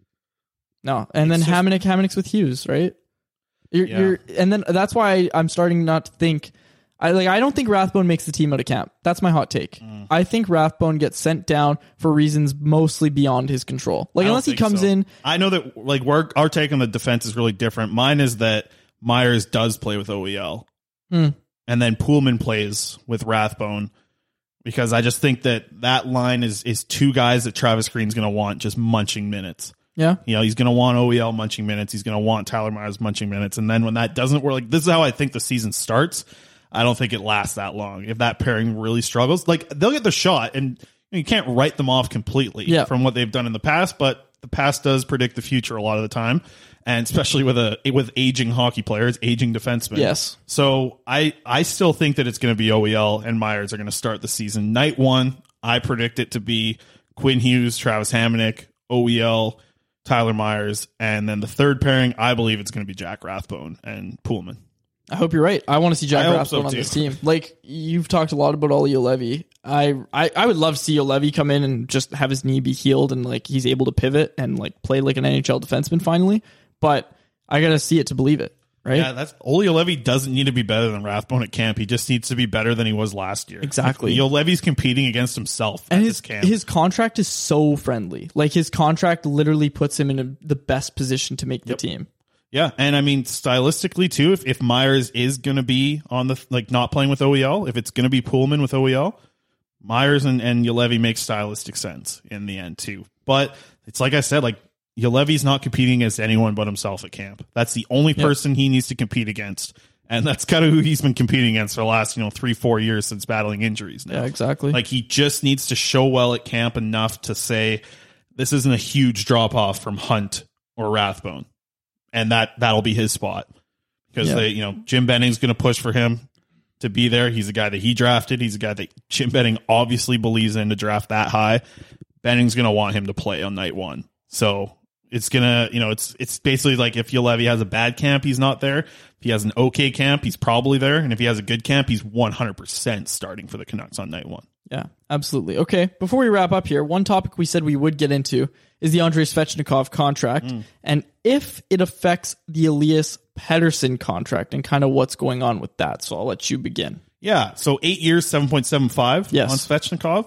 No, and then It's just- Hamonic, Hamonic's with Hughes, right? You're, Yeah. you're, and then that's why I, I'm starting not to think. I like. I don't think Rathbone makes the team out of camp. That's my hot take. Mm. I think Rathbone gets sent down for reasons mostly beyond his control. Like I don't unless he think comes so. in. I know that like our our take on the defense is really different. Mine is that Myers does play with O E L, Hmm. and then Pullman plays with Rathbone, because I just think that that line is is two guys that Travis Green's going to want just munching minutes. Yeah. You know, he's going to want O E L munching minutes. He's going to want Tyler Myers munching minutes. And then when that doesn't work, like this is how I think the season starts. I don't think it lasts that long. If that pairing really struggles, like they'll get the shot, and you can't write them off completely Yeah. from what they've done in the past, but the past does predict the future a lot of the time. And especially with a with aging hockey players, aging defensemen. Yes. So I I still think that it's going to be O E L and Myers are going to start the season. Night one, I predict it to be Quinn Hughes, Travis Hamonic, O E L, Tyler Myers, and then the third pairing, I believe it's going to be Jack Rathbone and Pullman. I hope you're right. I want to see Jack I hope Rathbone so, on too. this team. Like you've talked a lot about Olli Juolevi. I, I I would love to see Juolevi come in and just have his knee be healed and like he's able to pivot and like play like an N H L defenseman finally. But I gotta see it to believe it, right? Yeah, that's Olli Juolevi doesn't need to be better than Rathbone at camp. He just needs to be better than he was last year. Exactly. Like, Juolevi's competing against himself And at his this camp. his contract is so friendly. Like his contract literally puts him in a, the best position to make the team. Yeah, and I mean stylistically too. If if Myers is going to be on the like not playing with O E L, if it's going to be Pullman with O E L, Myers and and Juolevi make stylistic sense in the end too. But it's like I said, like Juolevi's not competing against anyone but himself at camp. That's the only Yep. person he needs to compete against, and that's kind of who he's been competing against for the last you know three four years since battling injuries. Now. Yeah, exactly. Like he just needs to show well at camp enough to say this isn't a huge drop off from Hunt or Rathbone. And that that'll be his spot because Yeah. they, you know, Jim Benning's going to push for him to be there. He's a guy that he drafted. He's a guy that Jim Benning obviously believes in to draft that high. Benning's going to want him to play on night one. So it's gonna, you know, it's it's basically like if Juolevi has a bad camp, he's not there. If he has an okay camp, he's probably there. And if he has a good camp, he's one hundred percent starting for the Canucks on night one. Yeah, absolutely. Okay, before we wrap up here, one topic we said we would get into is the Andrei Svechnikov contract Mm. and if it affects the Elias Pettersson contract and kind of what's going on with that. So I'll let you begin. Yeah, so eight years, seven point seven five Yes. on Svechnikov.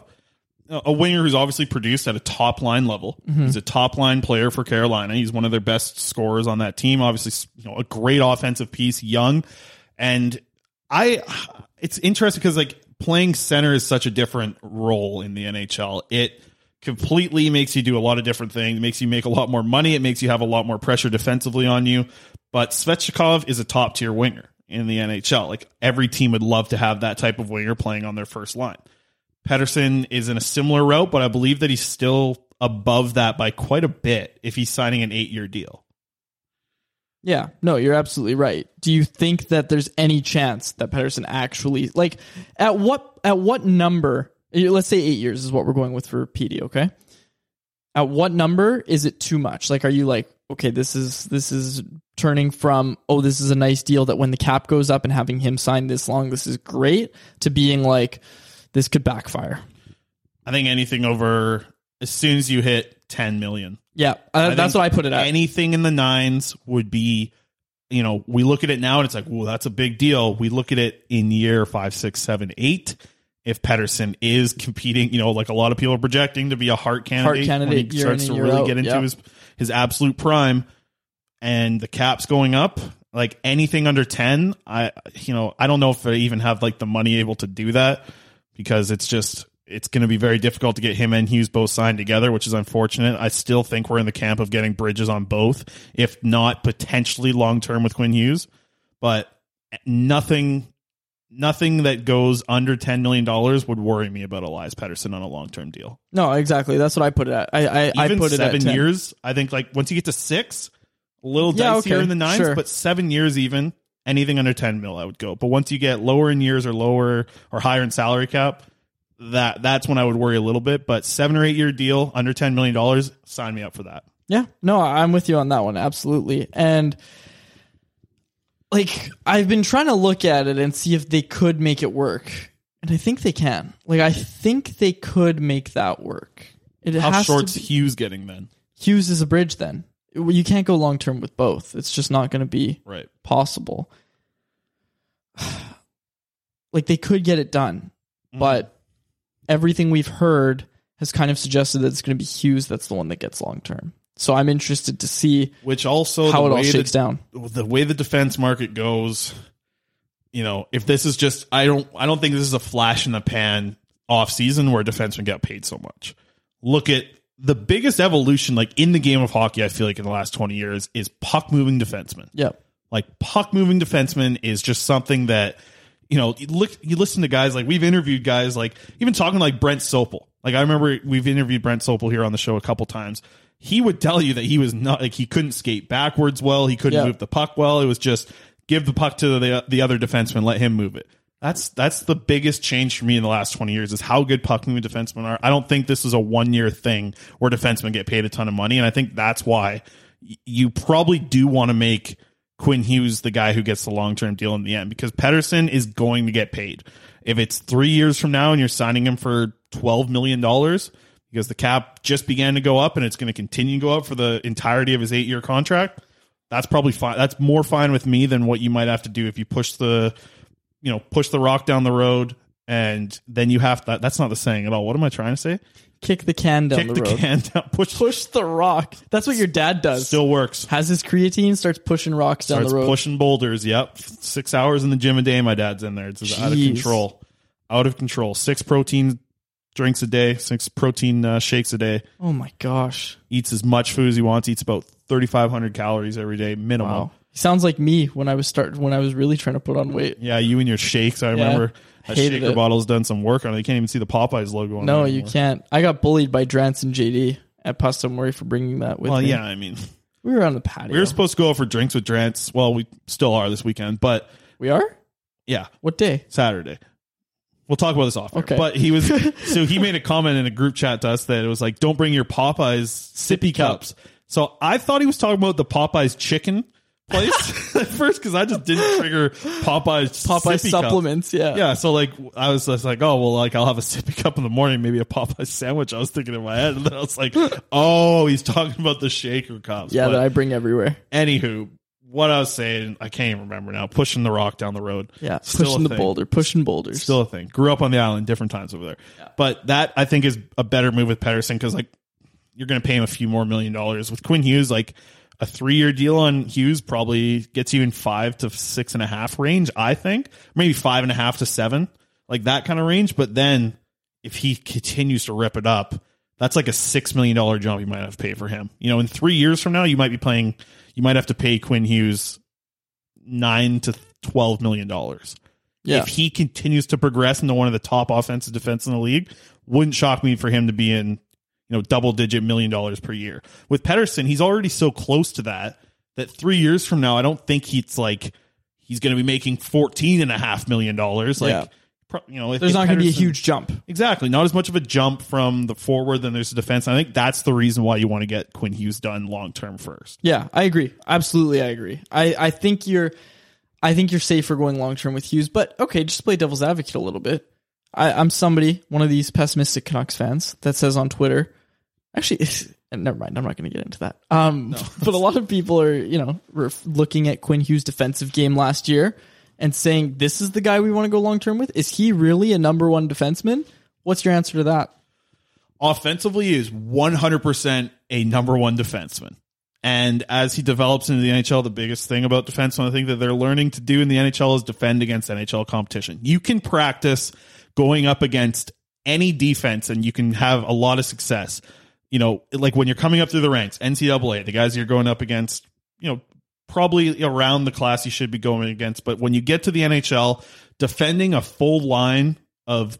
A winger who's obviously produced at a top line level. Mhm. He's a top line player for Carolina. He's one of their best scorers on that team. Obviously, you know, a great offensive piece, young. And I, it's interesting because like playing center is such a different role in the N H L. It completely makes you do a lot of different things. It makes you make a lot more money. It makes you have a lot more pressure defensively on you. But Svechnikov is a top tier winger in the N H L. Like every team would love to have that type of winger playing on their first line. Pettersson is in a similar route, but I believe that he's still above that by quite a bit if he's signing an eight-year deal. Yeah, no, you're absolutely right. Do you think that there's any chance that Pettersson actually like at what at what number? Let's say eight years is what we're going with for P D. Okay, at what number is it too much? Like, are you like, okay, this is this is turning from oh, this is a nice deal that when the cap goes up and having him sign this long, this is great, to being like this could backfire. I think anything over as soon as you hit ten million. Yeah, uh, I that's think what I put it at. Anything in the nines would be, you know, we look at it now and it's like, well, that's a big deal. We look at it in year five, six, seven, eight. If Pettersson is competing, you know, like a lot of people are projecting to be a Hart candidate, candidate when he year starts in to and year really out, get into yeah. his his absolute prime, and the cap's going up, like anything under ten, I, you know, I don't know if they even have like the money able to do that because it's just. It's going to be very difficult to get him and Hughes both signed together, which is unfortunate. I still think we're in the camp of getting Bridges on both, if not potentially long-term with Quinn Hughes. But nothing nothing that goes under ten million dollars would worry me about Elias Pettersson on a long-term deal. No, exactly. That's what I put it at. I I, I Even put it seven at ten. years, I think like once you get to six, A little Yeah, dicier okay, in the nines, sure. but seven years even, anything under ten mil, I would go. But once you get lower in years or lower or higher in salary cap, that that's when I would worry a little bit. But seven or eight year deal under ten million dollars, sign me up for that. Yeah, no, I'm with you on that one. Absolutely. And like, I've been trying to look at it and see if they could make it work. And I think they can. Like, I think they could make that work. It How has short's to be, Hughes getting then? Hughes is a bridge then. You can't go long term with both. It's just not going to be right. possible. Like, they could get it done, mm. but everything we've heard has kind of suggested that it's going to be Hughes that's the one that gets long term. So I'm interested to see which also how the it all way shakes the, down. The way the defense market goes, you know, if this is just, I don't, I don't think this is a flash in the pan off season where defensemen get paid so much. Look at the biggest evolution, like in the game of hockey, I feel like in the last twenty years is puck moving defensemen. Yep. Like puck moving defensemen is just something that, you know, you look, you listen to guys like we've interviewed guys like even talking like Brent Sopel. Like I remember we've interviewed Brent Sopel here on the show a couple times. He would tell you that he was not like he couldn't skate backwards well. He couldn't yep. move the puck well. It was just give the puck to the the other defenseman, let him move it. That's that's the biggest change for me in the last twenty years is how good puck moving defensemen are. I don't think this is a one year thing where defensemen get paid a ton of money, and I think that's why you probably do want to make Quinn Hughes the guy who gets the long term deal in the end because Pettersson is going to get paid. If it's three years from now and you're signing him for twelve million dollars because the cap just began to go up and it's going to continue to go up for the entirety of his eight year contract, that's probably fine. That's more fine with me than what you might have to do if you push the, you know, push the rock down the road and then you have to, that's not the saying at all. What am I trying to say? Kick the can down Kick the, the road. can down, push, push the rock. That's what your dad does. Still works. Has his creatine, starts pushing rocks down Starts the road. pushing boulders. Yep. Six hours in the gym a day. My dad's in there. It's just out of control. Out of control. Six protein drinks a day, six protein uh, shakes a day. Oh my gosh. Eats as much food as he wants. Eats about thirty-five hundred calories every day minimum. Wow. He sounds like me when I was start when I was really trying to put on weight. Yeah, you and your shakes. I Yeah, remember that hated shaker it. bottle's done some work on it. You can't even see the Popeyes logo on No, it you anymore. can't. I got bullied by Drance and J D at Pasta Mori for bringing that with Well, me. yeah, I mean, we were on the patio. we were supposed to go out for drinks with Drance. Well, we still are this weekend, but We are? yeah, What day? Saturday. We'll talk about this off. Okay. But he was so he made a comment in a group chat to us that it was like, "Don't bring your Popeyes sippy cups." So I thought he was talking about the Popeyes chicken place at first because I just didn't trigger Popeyes Popeye sippy supplements, cup. yeah. Yeah, so like I was just like, oh well, like I'll have a sippy cup in the morning, maybe a Popeye sandwich. I was thinking in my head, and then I was like, oh, he's talking about the shaker cups. Yeah, But that I bring everywhere. anywho, what I was saying, I can't even remember now. Pushing the rock down the road. Yeah, Still pushing a the thing. boulder, pushing boulders. Still a thing. Grew up on the island, different times over there. Yeah. But that I think is a better move with Pettersson because like you're going to pay him a few more million dollars with Quinn Hughes. Like a three year deal on Hughes probably gets you in five to six and a half range. I think maybe five and a half to seven, like that kind of range. But then if he continues to rip it up, that's like a six million dollar jump you might have to pay for him. You know, in three years from now, you might be playing. You might have to pay Quinn Hughes nine to twelve million dollars. Yeah. If he continues to progress into one of the top offensive defense in the league, wouldn't shock me for him to be in, you know, double digit million dollars per year. With Pettersson, he's already so close to that that three years from now, I don't think he's like he's going to be making fourteen and a half million dollars. Like, Yeah. pro- you know, if, There's if not going to be a Pettersson- huge jump. Exactly. Not as much of a jump from the forward than there's the defense. I think that's the reason why you want to get Quinn Hughes done long term first. Yeah, I agree. Absolutely, I agree. I, I think you're, I think you're safer going long term with Hughes. But okay, just play devil's advocate a little bit. I, I'm somebody, one of these pessimistic Canucks fans, that says on Twitter, actually, never mind. I'm not going to get into that. Um, no. But a lot of people are, you know, ref- looking at Quinn Hughes' defensive game last year and saying, "This is the guy we want to go long term with." Is he really a number one defenseman? What's your answer to that? Offensively, he is one hundred percent a number one defenseman. And as he develops into the N H L, the biggest thing about defensemen, I think that they're learning to do in the N H L is defend against N H L competition. You can practice going up against any defense and you can have a lot of success. You know, like when you're coming up through the ranks, N C double A, the guys you're going up against, you know, probably around the class you should be going against. But when you get to the N H L, defending a full line of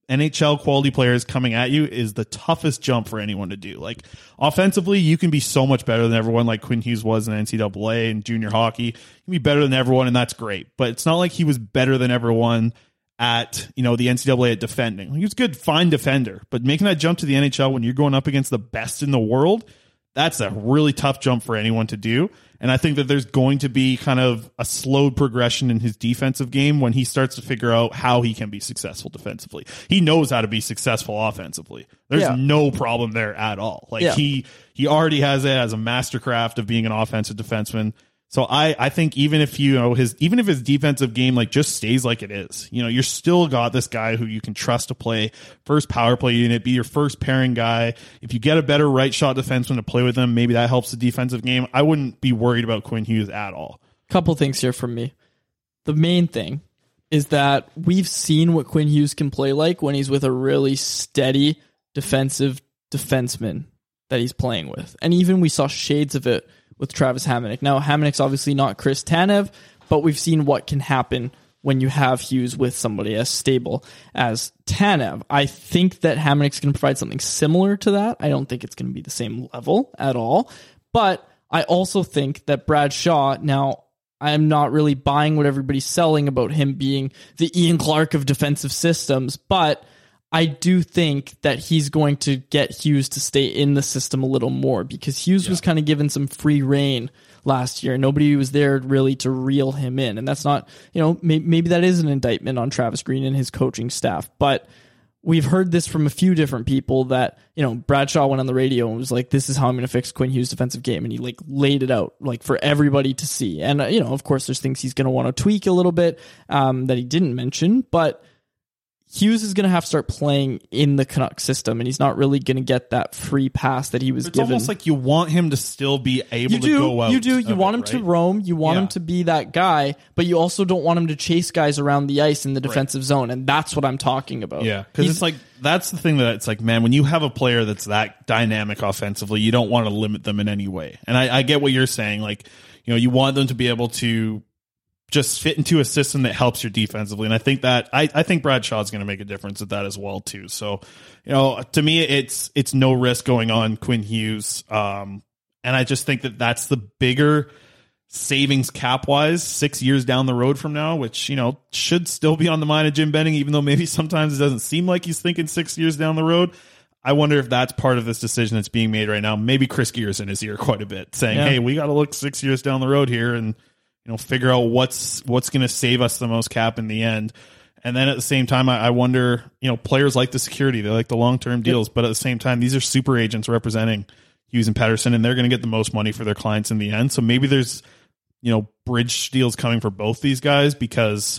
N H L quality players coming at you is the toughest jump for anyone to do. Like offensively, you can be so much better than everyone, like Quinn Hughes was in N C double A and junior hockey. You can be better than everyone, and that's great. But it's not like he was better than everyone at, you know, the N C double A at defending. He was a good, fine defender, but making that jump to the N H L when you're going up against the best in the world, that's a really tough jump for anyone to do. And I think that there's going to be kind of a slowed progression in his defensive game when he starts to figure out how he can be successful defensively. He knows how to be successful offensively. There's yeah. no problem there at all. Like yeah. he he already has it as a mastercraft of being an offensive defenseman. So I, I think even if you know his even if his defensive game like just stays like it is, you know, you're still got this guy who you can trust to play first power play unit, be your first pairing guy. If you get a better right shot defenseman to play with him, maybe that helps the defensive game. I wouldn't be worried about Quinn Hughes at all. Couple things here from me. The main thing is that we've seen what Quinn Hughes can play like when he's with a really steady defensive defenseman that he's playing with. And even we saw shades of it with Travis Hamonic. Now, Hamonic's obviously not Chris Tanev, but we've seen what can happen when you have Hughes with somebody as stable as Tanev. I think that Hamonic's going to provide something similar to that. I don't think it's going to be the same level at all. But I also think that Brad Shaw, now, I'm not really buying what everybody's selling about him being the Ian Clark of defensive systems, but I do think that he's going to get Hughes to stay in the system a little more because Hughes yeah. was kind of given some free reign last year. Nobody was there really to reel him in. And that's not, you know, maybe, maybe that is an indictment on Travis Green and his coaching staff. But we've heard this from a few different people that, you know, Bradshaw went on the radio and was like, this is how I'm going to fix Quinn Hughes' defensive game. And he like laid it out like for everybody to see. And, uh, you know, of course, there's things he's going to want to tweak a little bit um, that he didn't mention, but Hughes is going to have to start playing in the Canucks system, and he's not really going to get that free pass that he was it's given. It's almost like you want him to still be able you to do, go out. You do. You want it, him right? to roam. You want yeah. him to be that guy, but you also don't want him to chase guys around the ice in the defensive right. zone, and that's what I'm talking about. Yeah, because it's like, that's the thing that it's like, man, when you have a player that's that dynamic offensively, you don't want to limit them in any way. And I, I get what you're saying. Like, you know, you want them to be able to just fit into a system that helps you defensively. And I think that I, I think Brad Shaw is going to make a difference at that as well too. So, you know, to me, it's, it's no risk going on Quinn Hughes. Um, and I just think that that's the bigger savings cap wise, six years down the road from now, which, you know, should still be on the mind of Jim Benning, even though maybe sometimes it doesn't seem like he's thinking six years down the road. I wonder if that's part of this decision that's being made right now. Maybe Chris Gear's in his ear quite a bit saying, yeah. hey, we got to look six years down the road here and, you know, figure out what's what's going to save us the most cap in the end. And then at the same time, I, I wonder, you know, players like the security, they like the long-term deals, yep. but at the same time, these are super agents representing Hughes and Pettersson, and they're going to get the most money for their clients in the end. So maybe there's, you know, bridge deals coming for both these guys because,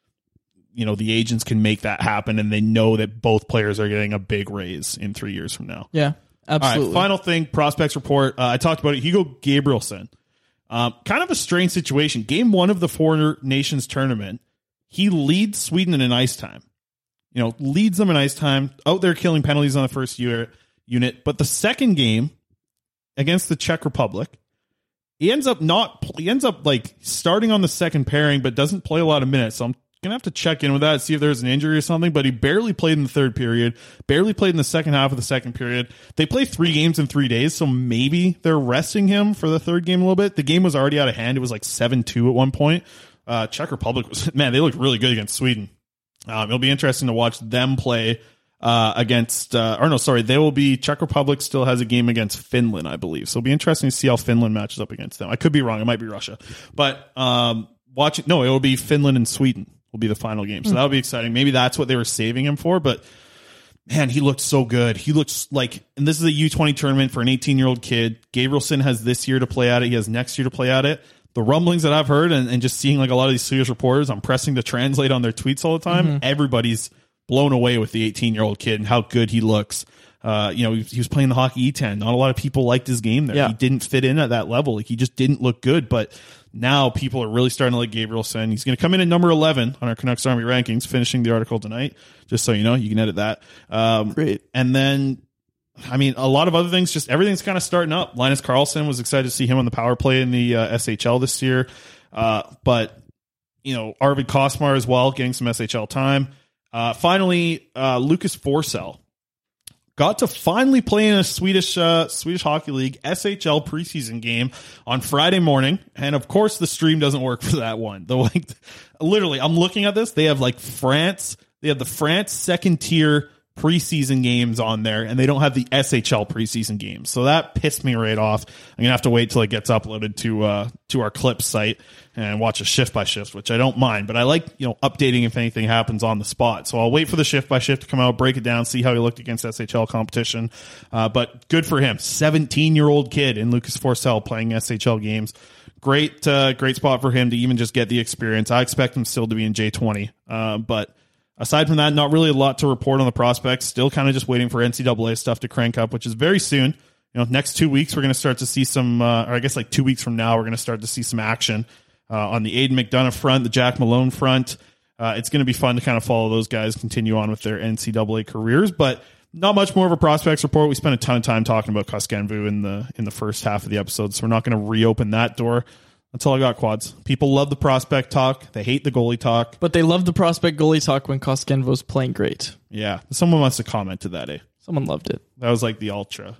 you know, the agents can make that happen, and they know that both players are getting a big raise in three years from now. Yeah, absolutely. All right, final thing, prospects report. Uh, I talked about it. Hugo Gabrielson. Um, kind of a strange situation. Game one of the Four Nations tournament, he leads Sweden in an ice time. You know, leads them in ice time, out there killing penalties on the first year, unit. But the second game against the Czech Republic, he ends up not, he ends up like starting on the second pairing, but doesn't play a lot of minutes. So I'm going to have to check in with that, see if there's an injury or something, but he barely played in the third period, barely played in the second half of the second period. They play three games in three days, so maybe they're resting him for the third game a little bit. The game was already out of hand. It was like seven two at one point. Uh, Czech Republic was, man, they looked really good against Sweden. Um, it'll be interesting to watch them play uh, against, uh, or no, sorry, they will be, Czech Republic still has a game against Finland, I believe. So it'll be interesting to see how Finland matches up against them. I could be wrong. It might be Russia. But um, watching, no, it will be Finland and Sweden. Will be the final game. So that'll be exciting. Maybe that's what they were saving him for, but man, he looked so good. He looks like, and this is a U twenty tournament for an eighteen year old kid. Gabrielson has this year to play at it. He has next year to play at it. The rumblings that I've heard and, and just seeing like a lot of these Swedish reporters, I'm pressing to translate on their tweets all the time. Mm-hmm. Everybody's blown away with the eighteen year old kid and how good he looks. Uh, you know, he, he was playing the hockey E ten. Not a lot of people liked his game there. Yeah. He didn't fit in at that level. Like he just didn't look good, but now people are really starting to like Gabrielson. He's going to come in at number eleven on our Canucks Army rankings, finishing the article tonight. Just so you know, you can edit that. Um, Great. And then, I mean, a lot of other things, just everything's kind of starting up. Linus Karlsson, was excited to see him on the power play in the uh, S H L this year. Uh, but, you know, Arvid Kosmar as well, getting some S H L time. Uh, finally, uh, Lucas Forsell got to finally play in a Swedish uh, Swedish Hockey League S H L preseason game on Friday morning, and of course the stream doesn't work for that one. The like, literally, I'm looking at this. They have like France. They have the France second tier preseason games on there, and they don't have the S H L preseason games. So that pissed me right off. I'm gonna have to wait till it gets uploaded to uh, to our Clips site and watch a shift by shift, which I don't mind, but I like, you know, updating if anything happens on the spot. So I'll wait for the shift by shift to come out, break it down, see how he looked against S H L competition. Uh, but good for him. seventeen year old kid in Lucas Forsell playing S H L games. Great, uh, great spot for him to even just get the experience. I expect him still to be in J twenty. Uh, but aside from that, not really a lot to report on the prospects. Still kind of just waiting for N C double A stuff to crank up, which is very soon. You know, next two weeks, we're going to start to see some, uh, or I guess like two weeks from now, we're going to start to see some action uh, on the Aiden McDonough front, the Jack Malone front. Uh, it's going to be fun to kind of follow those guys continue on with their N C double A careers, but not much more of a prospects report. We spent a ton of time talking about Koskenvu in the in the first half of the episode, so we're not going to reopen that door. That's all I got, Quads. People love the prospect talk. They hate the goalie talk. But they love the prospect goalie talk when Koskenvo's playing great. Yeah. Someone must have commented that, eh? Someone loved it. That was like the ultra,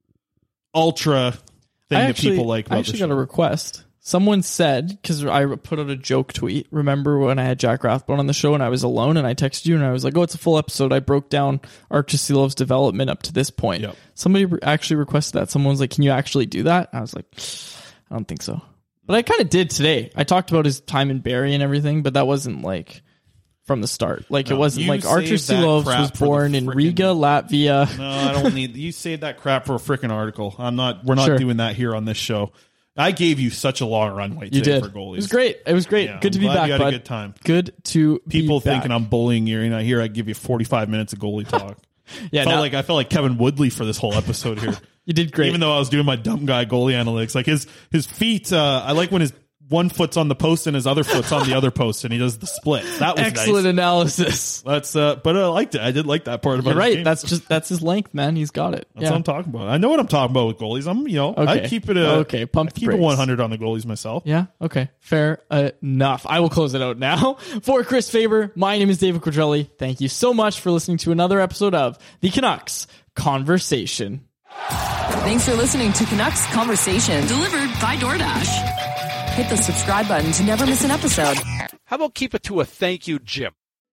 ultra thing I that actually, people like about I actually the got a request. Someone said, because I put out a joke tweet, remember when I had Jack Rathbone on the show and I was alone and I texted you and I was like, oh, it's a full episode. I broke down Archer Silov's development up to this point. Yep. Somebody re- actually requested that. Someone was like, can you actually do that? I was like, I don't think so. But I kind of did today. I talked about his time in Barrie and everything, but that wasn't like from the start. Like no, it wasn't like Archer Silovs was born in Riga, Latvia. No, I don't need you saved that crap for a freaking article. I'm not. We're not Sure. doing that here on this show. I gave you such a long runway today You did. for goalies. It was great. It was great. Yeah, Good to I'm be glad back, you had bud. a good time. Good to People be back. thinking I'm bullying you. You know, here I give you forty-five minutes of goalie talk. Yeah, felt now- like I felt like Kevin Woodley for this whole episode here. You did great. Even though I was doing my dumb guy goalie analytics, like his his feet. Uh, I like when his one foot's on the post and his other foot's on the other post, and he does the split. That was Excellent nice. analysis. That's uh, but I liked it. I did like that part about You're his right. game. That's just that's his length, man. He's got it. That's yeah. what I'm talking about. I know what I'm talking about with goalies. I'm, you know, Okay. I keep it a Okay, pump I the keep it brakes. one hundred on the goalies myself. Yeah. Okay. Fair enough. I will close it out now. For Chris Faber, my name is David Quadrelli. Thank you so much for listening to another episode of the Canucks Conversation. Thanks for listening to Canucks Conversation, delivered by DoorDash. Hit the subscribe button to never miss an episode. How about keep it to a thank you, Jim?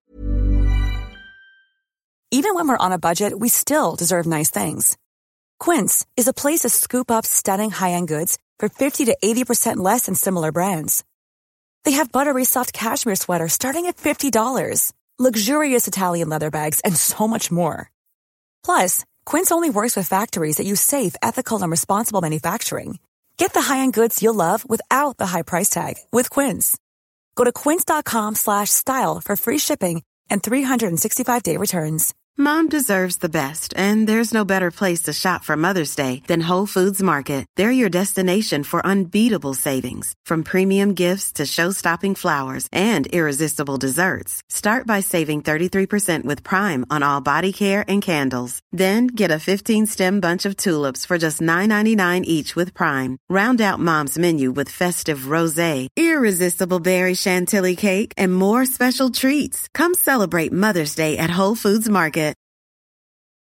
Even when we're on a budget, we still deserve nice things. Quince is a place to scoop up stunning high-end goods for fifty to eighty percent less than similar brands. They have buttery soft cashmere sweaters starting at fifty dollars, luxurious Italian leather bags, and so much more. Plus, Quince only works with factories that use safe, ethical, and responsible manufacturing. Get the high-end goods you'll love without the high price tag with Quince. Go to quince.com slash style for free shipping and three sixty-five day returns. Mom deserves the best, and there's no better place to shop for Mother's Day than Whole Foods Market. They're your destination for unbeatable savings, from premium gifts to show-stopping flowers and irresistible desserts. Start by saving thirty-three percent with Prime on all body care and candles. Then get a fifteen stem bunch of tulips for just nine ninety-nine each with Prime. Round out Mom's menu with festive rosé, irresistible berry chantilly cake, and more special treats. Come celebrate Mother's Day at Whole Foods Market.